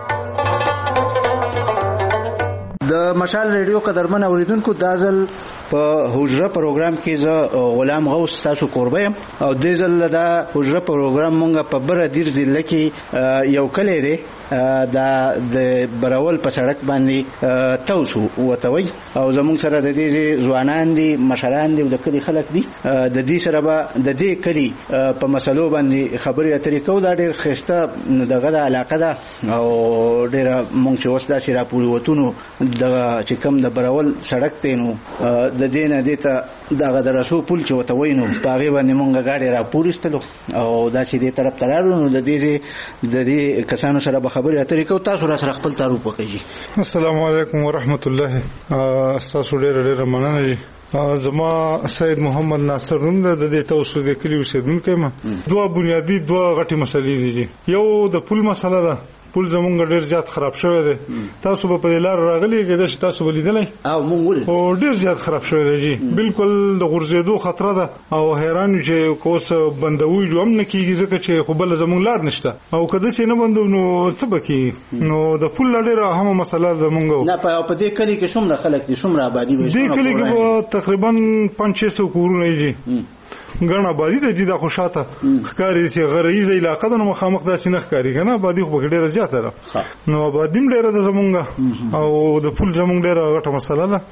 د مشال ریډیو قدرمن اوریدونکو دازل په حجره پروګرام کې زه غلام غوث تاسو قربه يم او د ځل دا حجره پروګرام مونږ په بر دیر ضلع کې یو کلی دی د برول په سړک باندې توسو وتوي او زموږ سره د دې ځوانان دي، مشران دي او د کلی خلک دي. د دې سره به د دې کلی په مسلو باندې خبرې اترې کوو. دا ډېر ښایسته دغه علاقه ده او ډېره مونږ چې اوس داسې راپورې وتونو دغه چې کوم د برول سړک دی نو د دې نه دې ته دغه د رسو پل چې ورته وایي نو په هغې باندې مونږ ګاډۍ راپورېستلو او داسې دې طرف ته راغلو. نو د دې کسانو سره به خبرې اترې کوو. تاسو را سره خپل تعارف وکړئ. السلام علیکم ورحمت الله. تاسو ډېره مننه. زما سید محمد ناصر نوم ده. د دې توسو د کلي اوسېدونکی یم. دوه بنیادي غټې مسلې دي. یو د پل مسله ده. پل زمونږ ډېر زیات خراب شوی دی. تاسو به په دې لار راغلي کېدای شي تاسو به لیدلی او مونږ ولید او ډېر زیات خراب شوی دی جی. بالکل د غورځېدو خطره ده او حیران چې اوس بندوي جو هم نه کېږي ځکه چې خو بله زمونږ لار نشته او که داسې نه بندو نو څه به کېږي. نو د پل ډېره اهمه مسله ده زمونږ. نه په دې کلي کې څومره خلک دي، څومره آبادي وي؟ دې کلي کې به تقریبا 500-600 کورونه یې جي. ګڼه آبادي ده دا خو شاته ښکاري چې غرایزه علاقه ده نو مخامخ داسې نه ښکاري که نه. آبادي خو پکې ډېره زیاته ده نو آبادي هم ډېره ده زمونږ او د پل زمونږ ډېره غټه مسله ده.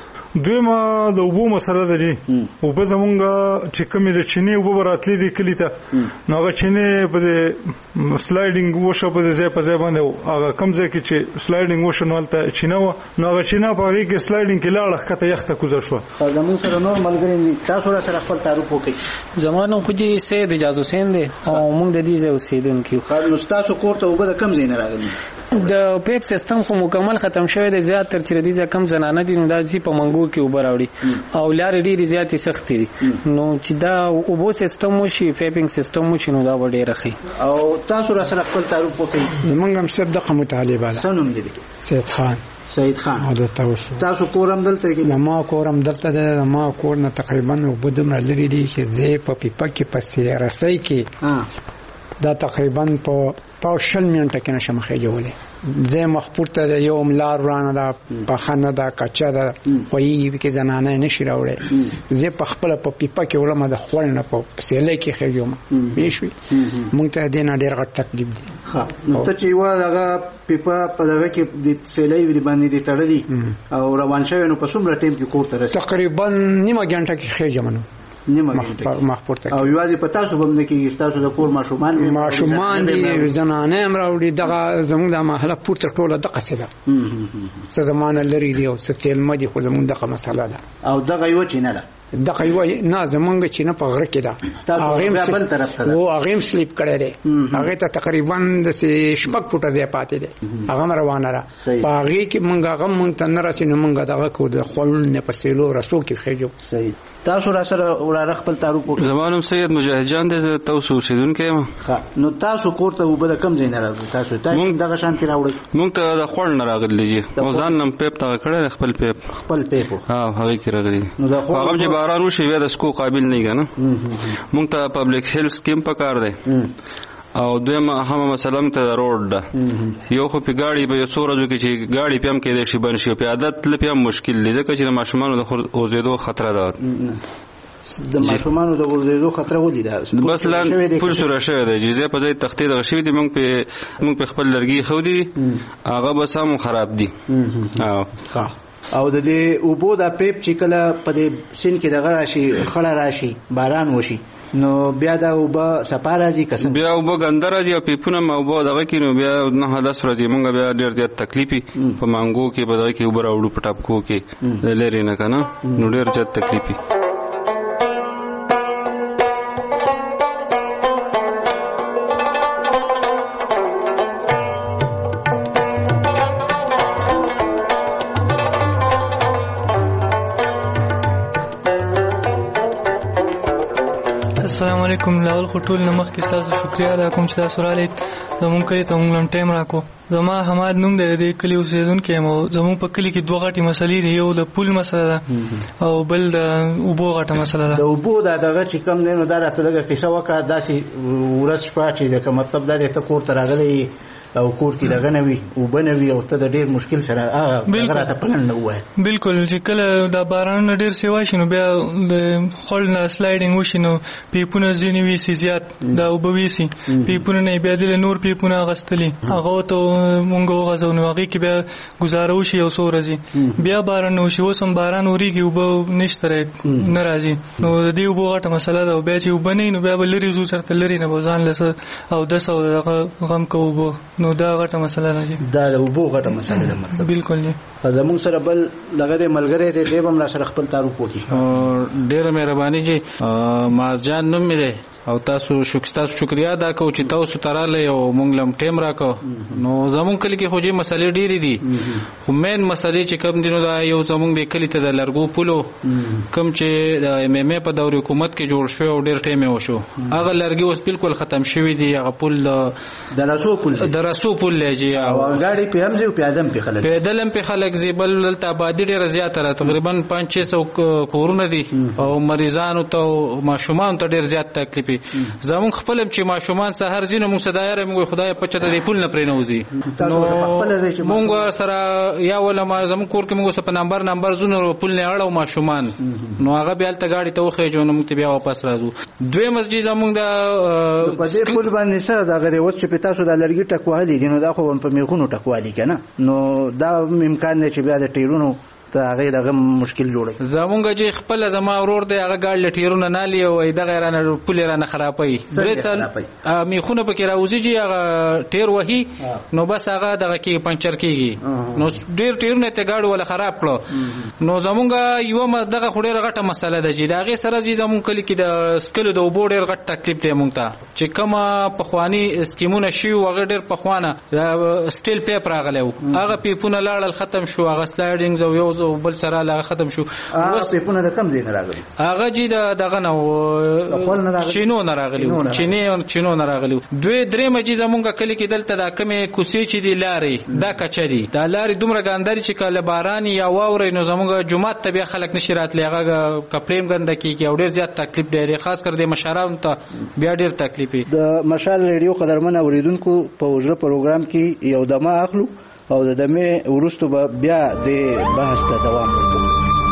دویمه د اوبو مسله ده جي. اوبه زمونږ چې کومې د چینې اوبه به راتلې دي کلي ته نو هغه چینې په دې سلایډینګ وشوه په دې ځای په ځای باندې هغه کوم ځای کې چې سلایډینګ وشوه نو هلته چینه وه نو هغه چینه په هغې کې سلایډینګ کې لاړه ښکته یخته کوزه شوه. زمونږ سره نور ملګري دي. تاسو را سره خپل تعارف وکړئ. زما نوم خو جي سید اجاز حسین دی او موږ د دې ځای اوسېدونکي یو. ستاسو کور ته اوبه د کوم ځای نه راغلي؟ د پیپ سیستم خو مکمل ختم شوی دی. زیاتره چې د دې کم زنانه دي نو دا ځي په منګو کې اوبه راوړي او لارې ډېرې زیاتې سختې دي. نو چې دا اوبو سیستم وشي، پیپینګ سیستم وشي نو دا به ډېره ښه. او تاسو را سره خپل تعارف وکړئ. زمونږ هم صاحب دغه مطالبه ده. څه نوم دی؟ سید خان. او د تاسو کور هم دلته کې؟ ما کور هم دلته ده. ما کور نه تقریبا اوبه دومره لرې دي چې زه په پیپه کې په رسۍ کې دا تقریبا په 20 منټه کې نشم خېجولې. زه مخپور ته یو ملار ورانه ده، پخانه ده، کچا ده، خویی کې زنانه نشي راوړې. زه په خپل په پیپه کې ولما د خپل نه په سیلې کې خېجوم. بيشوي مونږ ته دې نه ډېر غټ تکلیف دي. نو ته چې و دغه پیپه په دغه کې د سیلې ور باندې دې تړلې او روان شوی نو په څومره ټیم کې کور ته رسې؟ تقریبا نیمه غنټه کې خېجم نو. مخپورته او یوازې په تاسو باندې کې تاسو د کور ماشومان دي، زنانه هم راوړي. دغه زموږ د محله پورته ټوله دغه څه ده. څه زمانه لري دی او څه تیل مدي خو زموږ دغه مسله ده. او دغه یو چې نه ده دغه یو نه زمونږ چې نه په غره کې ده. هغه هم سلیپ کړی دی. هغې ته تقریبا د 6 فوټه ځای پاتې دی. هغه هم روانه ده. په هغې کې مونږ هغه مونږ ته نه رسي نو مونږ دغه کو د خوړل نه په سیلو رسو کې خېجو. تاسو را سره وراره خپل تعارف وکړئ. زما نوم سید مجاهد جان دی. زه تاسو اوسېدونکی یم. نو تاسو کور ته اوبه د کوم ځای نه راغلي؟ تاسو دغه شانتې راوړئ؟ مونږ ته د خوړ نه راغلي دي او ځان نم پیپ ته کړی خپل پیپ هغې کې راغلي. هغه چې باران وشي بیا د سکو قابل نه کنه. مونږ ته پبلک هیلث سکیم پکار دی او دویمه هم مثلا ته روډ ده یو خو په ګاډي به یو څو ورځو کې چې ګاډي پم کېدای شي بند شي په عادت لپاره مشکل دی ځکه چې د ماشومانو د اوزېدو خطر ده د ماشومانو د اوزېدو خطر ولې ده بس لاندې پول سره شوی دی جزې په ځای تختې دغه شوي دي موږ په خپل لرګي خو دي هغه بس هم خراب دي او د دې اوبو د پیپ چې کله په دې سین کې دغه راشي خړه راشي باران وشي نو بیا دا اوبه صفا راځي کسم بیا اوبه ګنده راځي او پیپونه ما اوبه دغه کې نو بیا 9-10 ورځې مونږ بیا ډېر زیات تکلیفي په مانګو کې به دغه کې اوبه راوړو په ټاپکو کې لري نه کنه نو ډېر زیات تکلیفي السلام علیکم لاول خټول نمخ کې تاسو شکریا ادا کوم چې تاسو را لید زمون کلی ته موږ ټایم راکو زما حماد نوم دی د کلی اوسیدونکو یم زمون په کلی کې دوه غټي مسلې دي یو د پول مسله ده او بل د اوبو غټه مسله ده د اوبو دغه چې کم دی نو دا راته دغه قصه وکړه داسې ورځ شپه چې د مطلب دا د کور ته راغلی او کور کې دغه نه وي اوبه نه وي او ته د ډېر مشکل سره هغه راته پلان نه ووایه بالکل چې کله دا بارانونه ډېر سیوا شي نو بیا د خړ نه سلایډینګ وشي نو پیپونه ځینې ویسي زیات دا اوبه ویسي پیپونه نه بیا ځینې نور پیپونه اخیستلي هغه ته مونږ وغځو نو هغې کې بیا ګزاره وشي یو څو ورځې بیا باران نه وشي اوس هم باران ورېږي اوبه نشته نه راځي نو د دې اوبو غټه مسله ده او بیا چې اوبه نه وي نو بیا به لرې ځو سره ته لرې نه به ځان له اودس او دغه غم کوو اوبو نو دا غټه مسله ده دا د اوبو غټه مسله ده مطلب بالکل دی زموږ سره بل دغه د ملګری دی دی به هم را سره خپل تعارف وکړي ډېره مهرباني جی معاذ جان نوم مې دی او تاسو شکریا ادا کوو چې تاسو ته راغلی او موږ له ټایم راکړو نو زموږ کلي کې خو چې مسلې ډېرې دي خو مین مسلې چې کوم دي نو دا یو زموږ د کلي ته د لرګو پولو کوم چې د ایم ایم اے په دور حکومت کې جوړ شو او ډېر ټایم یې وشو هغه لرګي اوس بالکل ختم شوي دي هغه پول د رسو پول دی جی او ګاډي په هم ځي او پیاده هم په خلک پیدل هم په خلک ځي بل دلته آبادي ډېره زیاته ده تقریبا 500-600 کورونه دي او مریضانو ته ماشومان ته ډېر زیات تکلیف زموږ خپل چې ماشومان سحر زینو موږ صدايره موږ خدای په چته دی پول نه پرې نوځي نو موږ سره یا ولا ما زموږ کور کې موږ په نمبر زونه پول نه اړو ماشومان نو هغه بیا ته گاډي ته وخې جو نو موږ بیا واپس راځو دوی مسجد زموږ د په دې پول باندې سره دا غره اوس چې پتا شو د لرګي ټکوالي دي نو دا خو په میخونو ټکوالي کنه نو دا امکان دی چې بیا د ټیرونو ته هغه دغه مشکل جوړي زمونږ چې خپل زما ورور دی هغه ګاډ لټیرونه نالي او دغه رانه پول رانه خرابوي درې سال میخونه پکې راوځي چې هغه ټیر وهي نو بس هغه دغه کې پنچر کیږي نو ډیر ټیرونه ته ګاډ ولا خراب کړو نو زمونږ یو دغه خډه غټه مسله ده چې دغه سره چې زمونږ کلی کې د سکلو د وبو ډیر غټ تکلیف دی مونږ ته چې کومه پخوانی اسکیمونه شي وغه ډیر پخوانه سټیل پیپ راغلی هغه پیپونه لاړل ختم شو هغه سلایډینګ او یو بل سره لا ختم شو اوس په نه کم دین راغلی هغه جی دغه نو چینو نه راغلی چینو نه راغلی دوی درې مجي زمونږ کلی کې دلته دا کمه کوسي چې دی لارې دا کچري دا لارې دومره ګانداري چې کله باران یا واوري نو زمونږ جمعه ته بیا خلک نشي راتلی هغه کپلیم ګنده کیږي او ډیر زیات تکلیف دی خاص کر د مشرانو ته بیا ډیر تکلیف دی د مشال ریډیو قدرمن اوریدونکو په وجره پروګرام کې یو دمه اخلو او د دمه ورستو بیا د بحث ته دوام ورکړو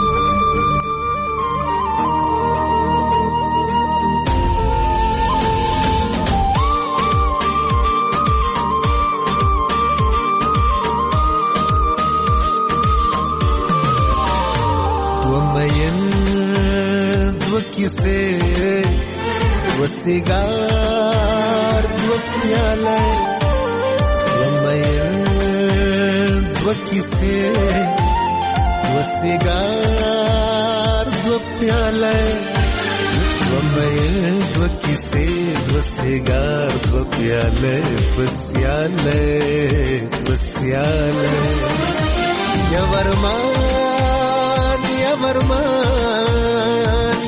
किसे वो सिगार वो प्याला वो किसे वो सिगार वो प्याला वो किसे वो सिगार वो प्याले बसियाले बसियाले यवरमान यवरमान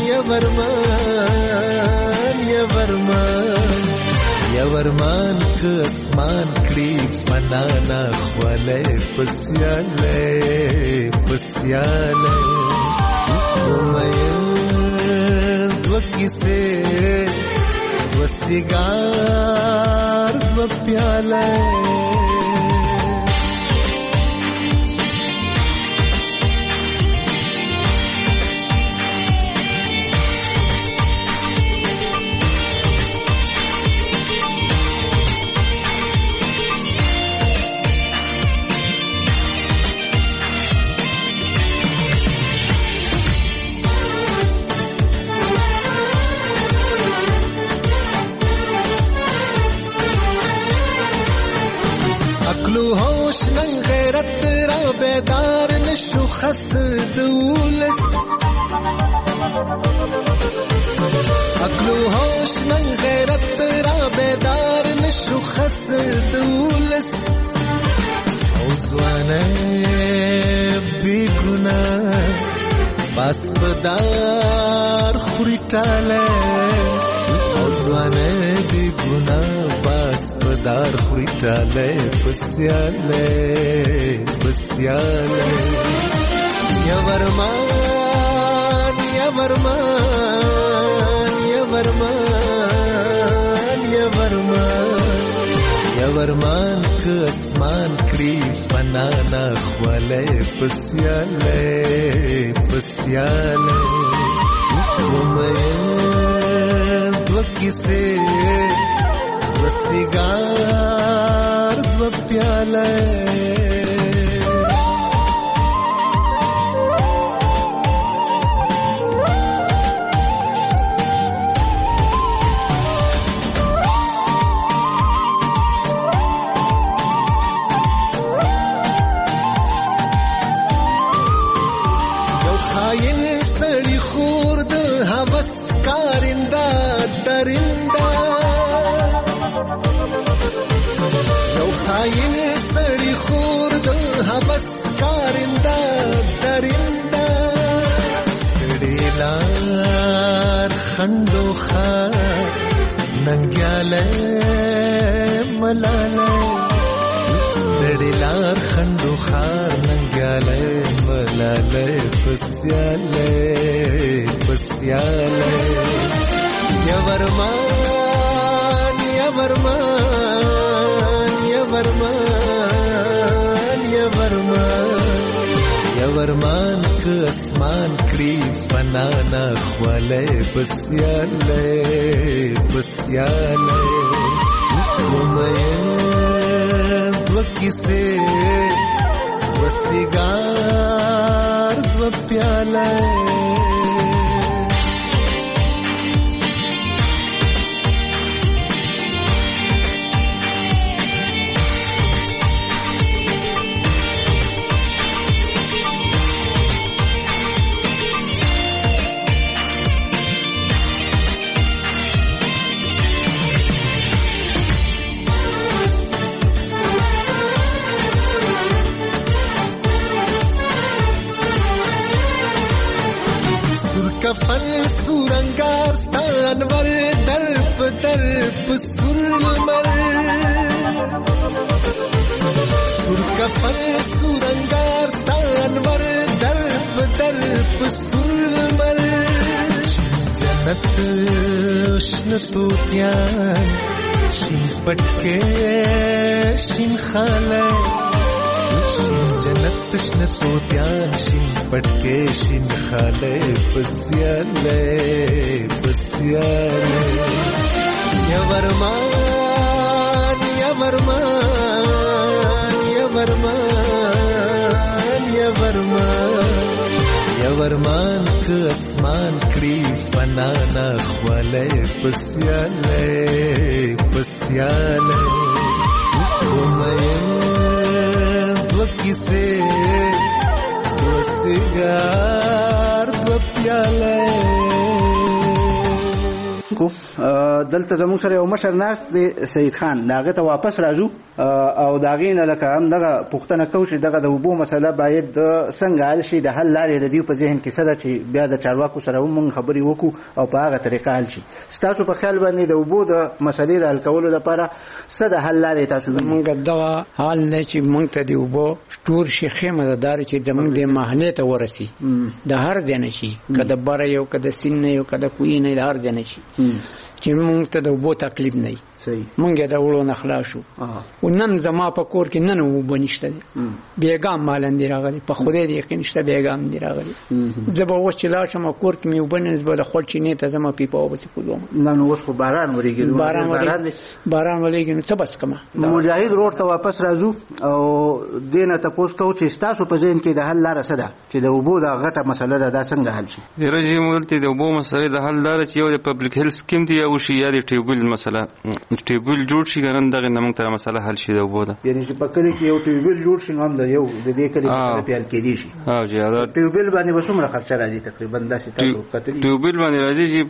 यवरमान यवरमान यवरमान के आसमान कड़ी बनाना ख्वाले बसियाले बसियाले वो किसे وسیګار دو پیاله بیدار نشو خس دولس عقلو هوش نن غیرت را بیدار نشو خس دولس او زوانه بی گناه باس بدار خوری ټاله او ځوانه بی ګناه باس بدار خوری ټاله پسیاله پسیاله یا ورمان یا ورمان یا ورمان یا ورمان یا ورمان که اسمان کړي فنا نه خواله پسیاله پسیاله کومه دو کیسه وسیګار دو پیاله خندوخا ننګیاله ملاله ستړيلار خندوخا ننګیاله ملاله پسیاله پسیاله یا ورمان یا ورمان یا ورمان یا ورمان یا ورمان که اسمان کړي فنا نه خواله پسیاله پسیاله کومه دو کیسه وسیګار دو پیاله کفن سورنگار ستانور درب درب سرمر سر کفن سورنگار ستانور درب درب سرمر جنت شنتو تیان شین پټکه شین خاله شین جنت شنتو تیان شین پټکه شین خاله پسیاله پسیاله یا ورمان یا ورمان یا ورمان یا ورمان یا ورمان که اسمان کړي فنا نه خواله پسیاله پسیاله کومه دو کیسه وسیګار دو پیاله دلته زموږ سره یو مشر ناست دی سید خان داغه ته واپس راځو او داغه نه لکه هم دغه پښتنه کوشي دغه د وبو مسله باید څنګه حل شي د حل لارې د دې په ذهن کې سره چې بیا د چارواکو سره مونږ خبرې وکړو او په هغه طریقه حل شي ستاسو په خیال باندې د وبو د مسلې د حل کولو لپاره څه د حل لارې تاسو مونږ دغه حل نه چې مونږ ته د وبو ټول شي خیمه دار چې زمونږ د محلې ته ورسي د هر ځای نشي کده بره یو کده سین نه یو کده کوی نه د هر ځای نشي چې موږ ته د اوبو تکلیف نه وي. مونږ د وړو نه خلاص شو. نن زما په کور کې نن اوبه نشته دي، بیګام مالندې راغلي، په خدای دې یقین شته بیګام دې راغلي. زه به اوس چې لاړ شم کور کې مې اوبه نه زه به د خور چینې ته ځم پیپه وبسې کوم. نن اوس خو باران ورېږي، باران ورېږي نو څه بس کومه. مجاهد روډ ته واپس راځو او دې نه تپوس کوو چې ستاسو په ذهن کې د حل لاره څه ده چې د اوبو دا غټه مسله ده دا څنګه حل شي؟ رژې مولتې د اوبو مسلې د حل لاره چې یو د پبلک هیلث سکیم دی او شي یا د ټیوبل مسله ټیوبل جوړ شي ګرن دغه نمنګ تر مسله حل شي د اوبو ده. یعنی چې په کلی کې یو ټیوبل جوړ شي نو هم د یو د دې کلی په پیل کې دي شي. جی دا ټیوبل باندې وسومره خرچه راځي تقریبا داسې تاسو کتلی ټیوبل باندې راځي چې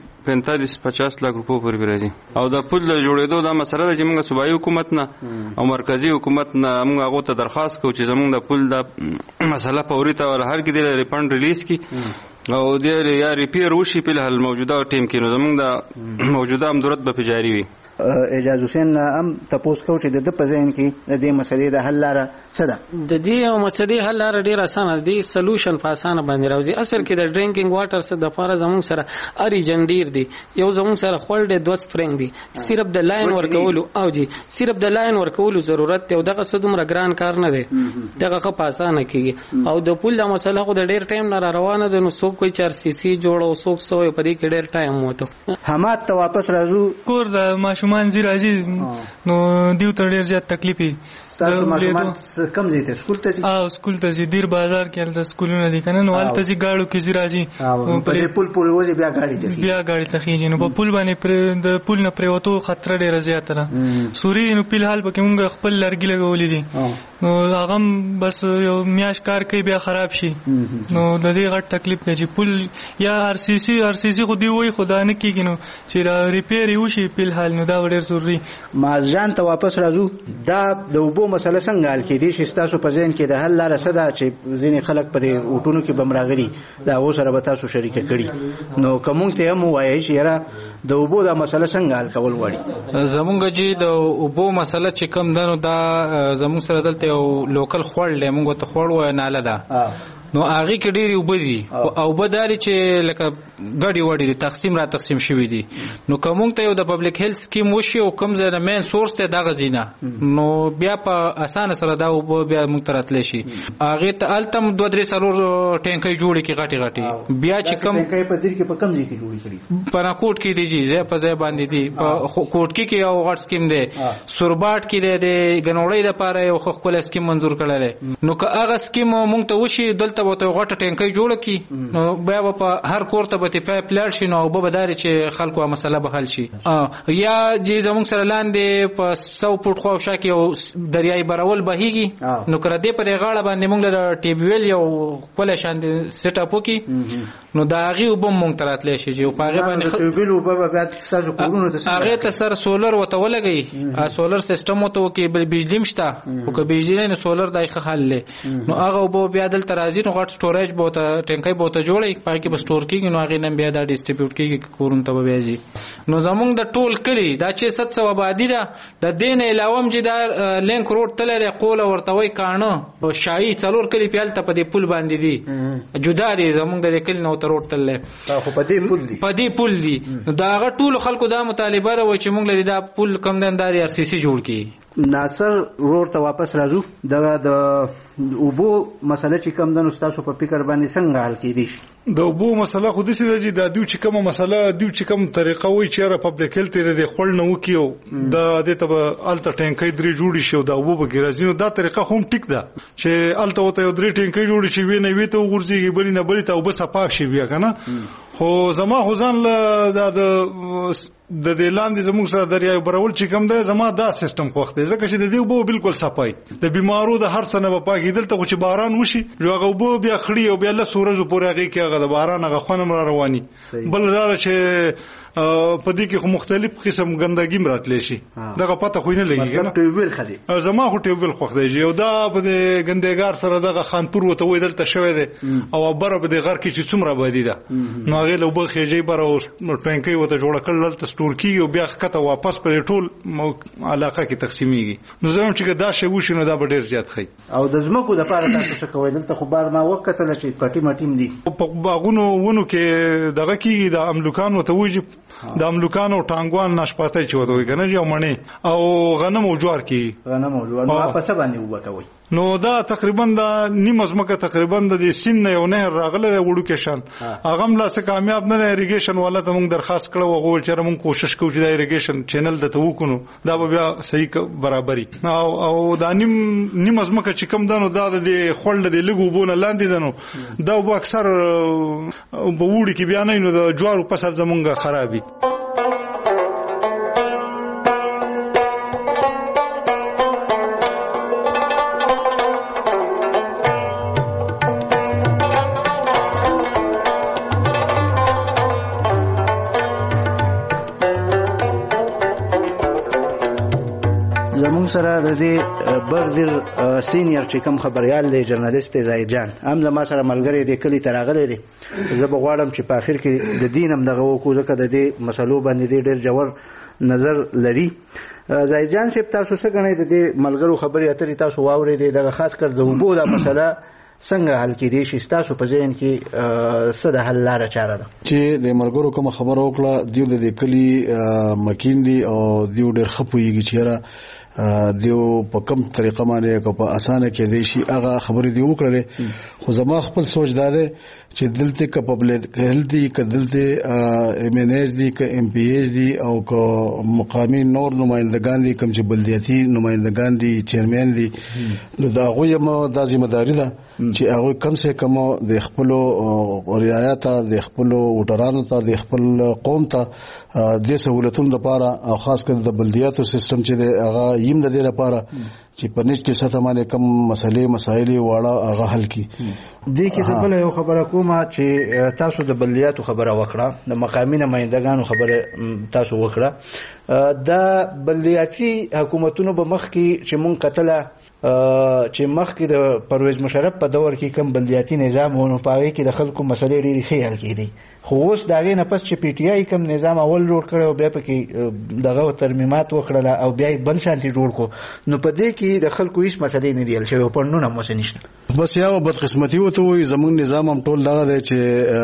45-50 لک روپو پورې راځي. او د پل جوړېدو دا مسله ده چې موږ صوبایي حکومت نه او مرکزی حکومت نه موږ هغه ته درخواست کوو چې زموږ د پل د مسله فوري تور هر کې د ریفند ریلیز کی او د یا ریپیر وشي په حال موجوده ټیم کې نو زموږ د موجوده امدورت به جاری وي. اعجاز حسین هم تاسو کو چې د په ذهن کې د دې مسلې د حل لاره څه ده؟ د دې مسلې حل لاره ډیره اسانه ده، سولوشن په اسانه باندې راوځي. اصل کې د ډرینکینګ واټر څخه د فار زمون سره اریجن ډیر دی، یو زمون سره خولډ د سپرینګ دی، صرف د لاین ورکولو او جی صرف د لاین ورکولو ضرورت دی او دغه څه دومره ګران کار نه دی، دغه خو په اسانه کیږي. او د پول د مسله خو د ډیر ټایم نه روانه ده، نو څوک کوئی 4 سی سی جوړو څوک سو په دې کې ډیر ټایم وته. حماد ته واپس راځو. کور د ماشومان زی راځي نو دیو ته ډیر زیات تکلیفي. تاسو ماشومان کم ځای ته سکول ته ځي؟ سکول ته ځي، دیر بازار کې د سکولونه دي کنه، نو هلته ځي گاډو کې ځي راځي په دې پل پورې وځي بیا گاډي ته خېږي. نو په پل باندې د پل نه پریوتو خطر ډیر زیات ده. سوري نو په حال پکې موږ خپل لرګي لګولې دي، نو هغه بس یو میاش کار کوي بیا خراب شي. نو د دې غټ تکلیف دی چې پل یا آر سی سی خو دی وای خدا نه کیږي، نو چې ریپیر وشي په حال نو دا ډیر ضروري. مازجان ته واپس راځو. دا د اوبو مسله څنګه حل کېدی چې تاسو په ذهن کې د حل لاره څه ده چې ځینې خلک په دې اوټونو کې بمراغلي دا اوس سره به تاسو شریکه کړي، نو کوم ته هم وایي چې یاره د اوبو دا مسله څنګه حل کول غواړي؟ زمونږ جی د اوبو مسله چې کم ده نو دا زمونږ سره دلته یو لوکل خوړ دی، موږ ته خوړ وایو ناله ده، نو هغه کې ډېری اوبه دي او بداري چې لکه غړي وړي دي تقسیم شوی دي. نو کوم ته یو د پبلک هیلث سکیم وشي او کوم ځای د مین سورس ته دغه زینا، نو بیا په اسانه سره دا اوبه بیا موږ ته راتلی شي. هغه ته التم 2-3 ټینکۍ جوړې کې غټي بیا چې کوم ټینکۍ په دې کې په کوم ځای کې جوړې کړي؟ په کوټ کې دي جی ځای په ځای باندې دي. په کوټ کې یو غټ سکیم دی، سورباټ کې دی غنوړې د پاره یو خپل سکیم منزور کړل. نو که هغه سکیم موږ ته وشي دلته وته غټه ټینکۍ جوړه کی، نو بیا په هر کور ته به پایپ لاړ شي، نو به بداري چې خلکو مسله به حل شي. یا چې زموږ سره لاندې په 100 فوټ خو شاکي او دریای برول بهيږي، نو کړه دې په غاړه باندې موږ د ټي بي ویل یو کول شان سیټ اپ وکي، نو دا غي وبم موږ تراتلی شي چې په هغه باندې ټي بي ویل وبم بیا تاسو کورونه ته هغه ته سر سولر وته ولګي، سولر سیستم وته وکي بجلی مشته او که بجلی نه سولر دایخه حل له، نو هغه وب بیا دل ترازی نو غټ سټوریج بوته ټینکۍ بوته جوړي پای کې به سٹور کیږي، نو هغه نن بیا دا ډیسټریبیوټ کیږي کورون ته به ځي. نو زمونږ د ټول کلی دا چې 700 آبادی ده، د دین علاوه چې دا لینک روډ تللی قول ورته وای کانه شاهي څلور کلی پیال ته په دې پل باندې دي جدا دي، زمونږ د کلی نو ته روډ تللی خو په دې پل دي. نو دا هغه ټول خلکو دا مطالبه ده چې موږ لري دا پل کم دنداري آر سی سی جوړ کړي. ناصر روډ ته واپس راځو. د اوبو مسله چې کم ده نو تاسو په فکر باندې څنګه حل کېدی شي؟ د اوبو مسله خو داسې ده چې دا دیو چې کومه مسله دیو چې کوم طریقه وایي چې پبلک هیلث ته د خړ نه وکیو د دې ته الته ټینکۍ درې جوړی شو دا اوبو به ګرځي، نو دا طریقه هم ټیک ده چې الته وته یو درې ټینکۍ جوړی شي وی نه وی ته ورځي بلی نه بلی ته اوبه صفا شي بیا کنه. خو زما خو ځان له د دې لاندې زموږ سره دریای برول چې کوم ده زما دا سیستم خوښ دی، ځکه چې د دې اوبه بالکل صفای د بیمارو د هر څه نه به پاکې دلته خو چې باران وشي نو هغه اوبه بیا خړي او بیا له سورج پورې هغې کې هغه د باران هغه خوند را رواني. بل دا چې په دې کې خو مختلف قسم ګندګي مراتلی شي دغه پته خو نه لګي کنه. ټیوبل خدي زما خو ټیوبل خوښ دی او دا په دې ګندګار سره دغه خانپور وته وې دلته شوی دی او بره په دې غر کې چې څومره بادي ده، نو هغه له وبخ یې بره او ټینکۍ وته جوړ کړل ته سٹور کیږي او بیا کته واپس په ټول علاقه کې تقسیمیږي. نو زموږ چې دا شی وشي نو دا به ډیر زیات خي. او د زمکو د پاره تاسو څه کوئ؟ دلته خو بار ما وکتل چې پټی مټیم دي په باغونو ونو کې دغه کې د املوکانو ته وږي د املوکان او ټانګوان ناشپاتای چې وته وي کنه یو مڼې او غنم او جوار کی غنم او جوار نو په څه باندې وبکوي نو دا تقریبا د نیمه ځمکه تقریبا د سین نه یو نهر راغله وړو کې شان هغه هم لا څه کامیاب نه اریګیشن والا ته موږ درخواست کړو او چې موږ کوشش کوو چې د اریګیشن چینل د تو وکړو دا به بیا صحیح برابرۍ او دا نیمه ځمکه چې کم دنو دا د خړل د لګو بونه لاندې دنو دا به اکثر به وړي کې بیا نه نو د جوارو فصل زمونږه خرابي سره د دې بردر سینیئر چې کوم خبريال دی ژورنالیست زاهد جان هم زما سره ملګری دی کلی تراغلی دی زه به غواړم چې په اخر کې د دین هم دغه وکړو ځکه د دې مسلو باندې ډېر جوړ نظر لري زاهد جان صاحب تاسو څه غنئ د دې ملګرو خبرې اترې تاسو واورېدې دغه خاص کر د وبو دا مسله څنګه حل کېدی شي تاسو په ذهن کې څه د حل لاره چاره ده چې د مرګرو کوم خبره وکړه دیو د کلی مکین دی او دیو ډېر خپويږي چې را دیو په کوم طریقه باندې کو په اسانه کې دی شي هغه خبرې دی وکړلې خو زما خپل سوچ داده چې دلته کپبلیت کړلدي کدلته امنیز دي ک ام پی ایز دي او کو مقامی نور نمائندگان دي کوم چې بلدیاتي نمائندگان دي چیرمن دي نو دا غوې مو د ځمداري ده چې هغه کم سے کم د خپل رعایت د خپل وټرانو ته د خپل قوم ته د سہولتونو لپاره او خاص کر د بلدیاتو سیستم چې هغه یم د دې لپاره چې په نشته سطح باندې کم مسائل واړه هغه حل کی دې کې څه بل یو خبره کومه چې تاسو د بلدیاتو خبره وکړه د مقامی نمائندګانو خبره تاسو وکړه دا بلدیاتي حکومتونو به مخ کې چې مونږ کتله چې مخکې د پرویز مشرف په دور کې کم بلدیاتي نظام ونه پاوي کې د خلکو مسلې ډېری ښه حل کېدي خو اوس داغه نه پس چې پی ټی آی کم نظام اول جوړ کړو بیا پکې دغه ترمیمات وکړل او بیا بل شانتي جوړ کو نو په دې کې د خلکو هیڅ مسلې نه دی حل شوی په نو نه مو نشته بس یو بدقسمتي وته وي زمون نظام هم ټول دغه دی چې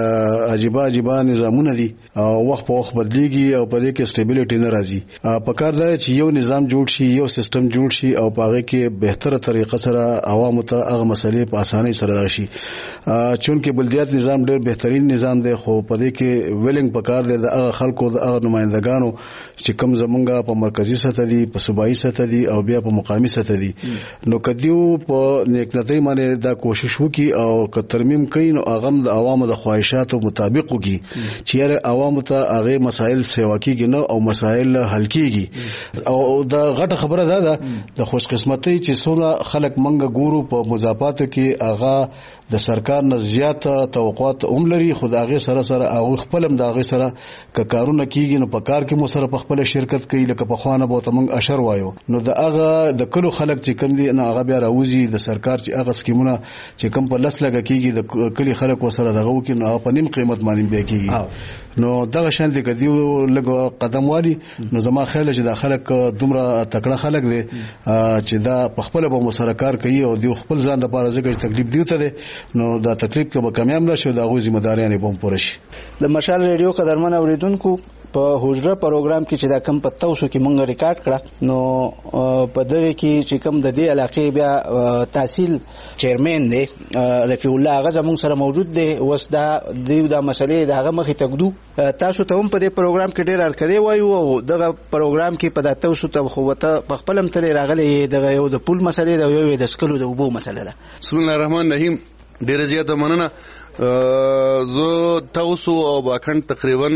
عجیبه نظامونه دي او وخت په وخت بدلیږي او په دې کې سټیبیلیټي نه راځي په کار دی چې یو نظام جوړ شي یو سیستم جوړ شي او پاغه کې بهتره طریقه سره عوامو ته هغه مسلې په اسانۍ سره راشي چونکه بلدیات نظام ډېر بهترین نظام دی خو په دې کې ویلنګ پکار دی د هغه خلکو د هغه نمائندګانو چې کم زمونږه په مرکزی سطح دي په صوبایي سطح دي او بیا په مقامی سطح دي نو کدیو په نیکنتۍ باندې دا کوشش وکي او که ترمیم کوي نو هغه د عوامو د خواهشاتو مطابق وکي چې عوامو ته هغه مسائل سیوا کیږي نو او مسائل حل کیږي او دا غټه خبره ده د خوش قسمتۍ چې څونه خلک منګه ګورو په مضافاتو کې هغه د سرکار نه زیات توقعات عملري خدای سره هغه خپلم د هغه سره کارونه کیږي نو په کار کې مو سره په خپل شرکت کوي لکه په خوانه بوته موږ اشر وایو نو د هغه د کلو خلک چې کوم دي نه هغه بیا راوځي د سرکار چې هغه سکیمونه چې کوم په لس لګه کیږي د کلی خلک وسره دغه وکي نو په نیم قیمت باندې بیا کیږي نو دغه شان دي کدیو لګ قدم والی نو زما خیال چې د خلک دومره تکړه خلک دي چې دا په خپل به مسرکار کوي او دی خپل ځان لپاره ځکه تکلیف دیوته دي نو دا تکلیف کې به کامیاب نشي دا غو ذمہ داریانه بم پوره شي د مشال ریډیو قدرمن اوریدونکو په حجره پروګرام کې چې دا کم په تاسو کې مونږ ریکارډ کړه نو په دغه کې چې کم د دې علاقې بیا تحصیل چیرمن دی رفیع الله هغه زموږ سره موجود دی اوس دا د مسلې د هغه مخې تګدو تاسو ته هم په دې پروګرام کې ډېر ارکړې وایو او دغه پروګرام کې په تاسو ته خو وته په خپلم تل راغلي دغه یو د پول مسلې دا یو د سکلو د وبو مسله ده بسم الله الرحمن الرحیم ډېر زیاته مننه زه تاسو او باکن تقریبا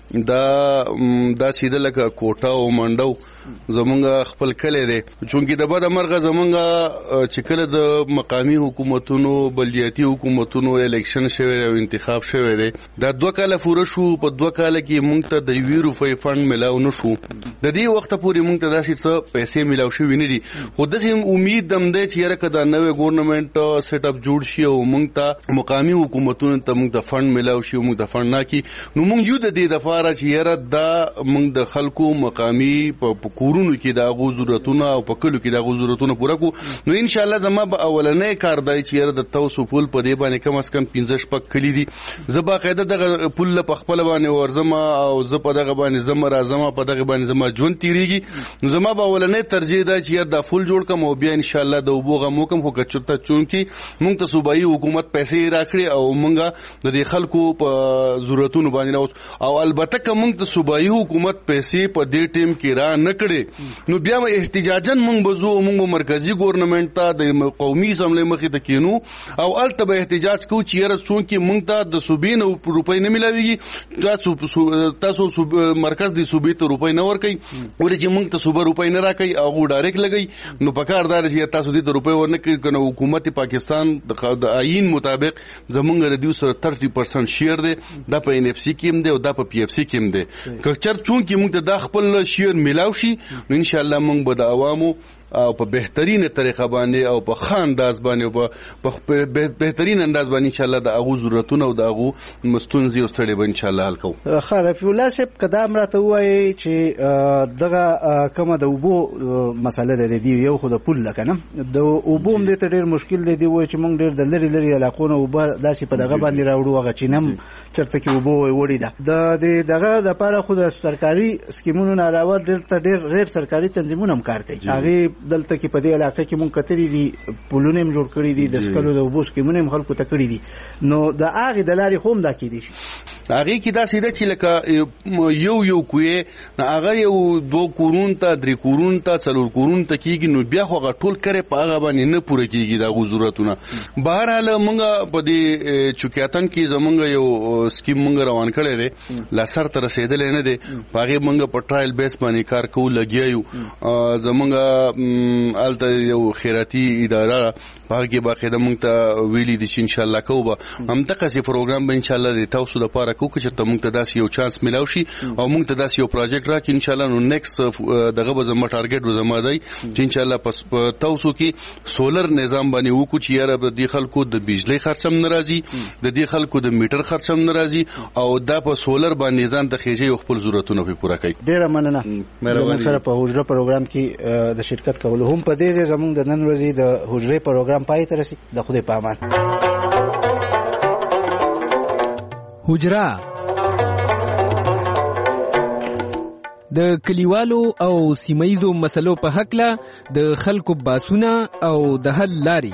دا سیده لکه کوټه او منډو زمونږ خپل کلی دی چونکې د بده مرغه زمونږ چې کله د مقامی حکومتونو بلدیاتي حکومتونو الیکشن شوی او انتخاب شوی دی دا 2 کاله پوره شو په 2 کاله کې مونږ ته د 2 روپۍ فند ملاو نشو د دې وخت پورې مونږ ته داسې څه پیسې ملاو شوې نه دي خو داسې امید دم دی چې یاره که دا نوې ګورنمنت سیټ اپ جوړ شي او مونږ ته مقامی حکومت حکومتونو ته موږ د فند ملاو شي موږ د فند نه کی نو موږ یو د دې د فاره چې یاره دا موږ د خلکو مقامی په کورونو کې د غو ضرورتونه او په کلو کې د غو ضرورتونه پوره کو نو ان شاء الله زما به اولنې کار دی چې یاره د توسو پول په دې باندې کم از کم 15 شپک کلی دي زبا قاعده د پول په خپل باندې ورزما او ز په دغه باندې زما راځم په دغه باندې زما جون تیریږي نو زما به اولنې ترجیح دی چې یاره د فول جوړ کوم او بیا ان شاء الله د وبوغه موکم خو کچته چونکی موږ ته صوبایي حکومت پیسې راکړي او موږ د خلکو په ضرورتونو باندې او البته که موږ ته صوبایي حکومت پیسې په دې ټیم کې را نه کړي نو بیا به احتجاجن موږ بزو موږ مرکزی ګورنمنت ته د قومي اسمبلی مخې ته کینو او الته به احتجاج کوو چې یاره چونکی موږ ته د صوبې نه روپۍ نه ملاويږي تاسو مرکز د صوبې ته روپۍ نه ورکوي ولې چې موږ ته صوبه روپۍ نه راکوي او ډایرکټ لګي نو پکار دار چې تاسو دې ته روپۍ ورنه کوي کنه حکومت پاکستان د آئین مطابق زمونږ د 30% شیر دی دا په ان اف سی کې هم دی او دا په پی اف سی کې هم دی که چر چون کې موږ ته د خپل شیر ملاو شي نو ان شاء الله موږ به د عوامو او په بهترینه طریقه باندې او په ښه انداز باندې او په بهترین انداز باندې ان شاء الله د هغو ضرورتونه او د هغو مستونزې او ستړې به ان شاء الله حل کوو. ښه رفیع الله صاحب که دا راته ووایي چې دغه کومه د اوبو مسله ده د دې یو خو د پول ده که نه د اوبو هم دې ته ډېر مشکل دی دې وایي چې موږ ډېر د لرې لرې علاقو نه اوبه داسې په دغه باندې راوړو هغه چې نه هم چېرته کې اوبه وړې ده د دغه دپاره خو د سرکاري سکیمونو نه علاوه دلته ډېر غیر سرکاري تنظیمونه هم کار کوي هغې دلته کې په دې علاقه کې مونږ کتلي دي پلونه هم جوړ کړي دي د سکلو د اوبو سکیمونه هم خلکو ته کړي دي نو د هغې د لارې خو هم دا کیدی شي هغې کې داسې ده چې لکه یو کوې هغه یو 2 کورون ته 3 کورون ته 4 کورون ته کېږي نو بیا خو هغه ټول کرې په هغه باندې نه پوره کېږي د هغو ضرورتونه بهرحال مونږ په دې چوکیاتن کې زمونږ یو سکیم مونږ روان کړی دی لا سر ته رسېدلی نه دی په هغې مونږ په ټرایل بیس باندې کار کوو لګیا یو زمونږ الته یو خیراتي اداره په هغه کې باقاعده مونږ ته ویلي دي چې انشاءالله کوو به همدغسې پروګرام به انشاءالله د تاسو دپاره کوو که چېرته مونږ ته داسې یو چانس میلاو شي او مونږ ته داسې یو پروجیکټ راکړي انشاءالله نو نیکسټ دغه به زما ټارګېټ به زما دی چې انشاءالله په تاسو کې سولر نظام باندې وکړو چې یاره د دې خلکو د بجلۍ خرچ هم نه راځي د دې خلکو د میټر خرچ هم نه راځي او دا په سولر باندې ځان ته خېږي او خپل ضرورتونه پرې پوره کوي. ډېره مننه زموږ سره په حجره پروګرام کې د شرکت کولو هم په دې ځای زموږ د نن ورځې د حجرې پروګرام پای ته رسي د خدای په امان. حجره د کلیوالو او سیمایزو مسلو په هکله د خلکو باسونه او د حل لاري.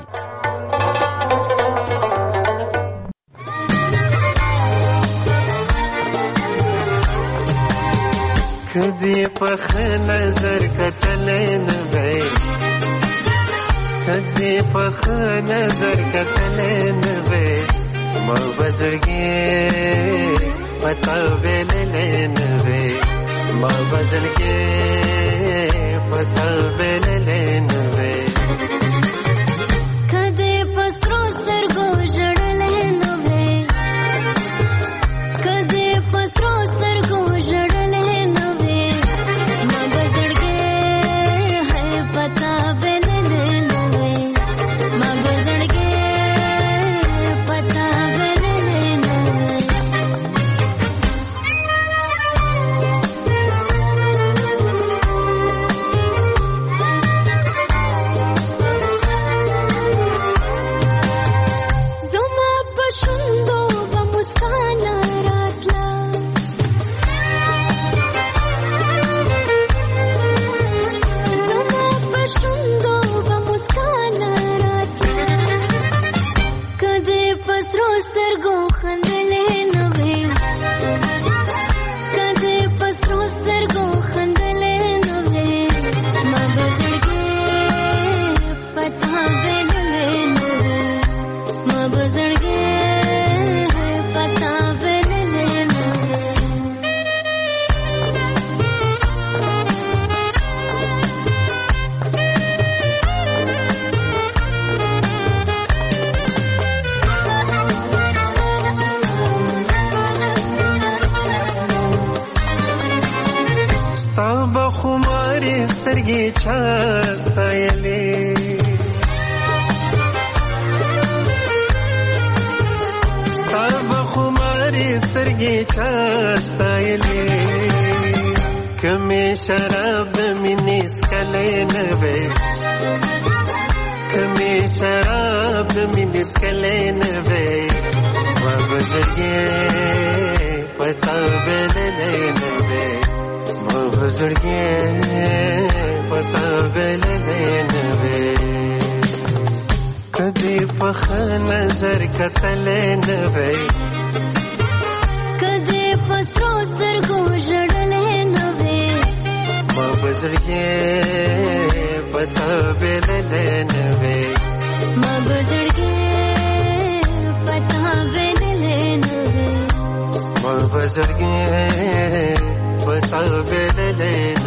کدی په نظر کتلې نه وای کدی په نظر کتلې نه وای ما بزرګي پتا ویلې نه وای ما بزرګي پتا ویلې نه وای کدی پسرو سترګو جړلې نه وای کدی پسرو سترګو جړلې نه چاستایلی کمی شراب مینی سکلی نوی کمی شراب مینی سکلی نوی ما بزرگی پتا بللی نوی ما بزرگی پتا بللی نوی کدی پخ نظر کتلی نوی کدی پسرو سترګو ژړلې نه وې ما بزرګې پتا بللې نه وې ما بزرګې پتا بللې نه وې ما بزرګې پتا بللې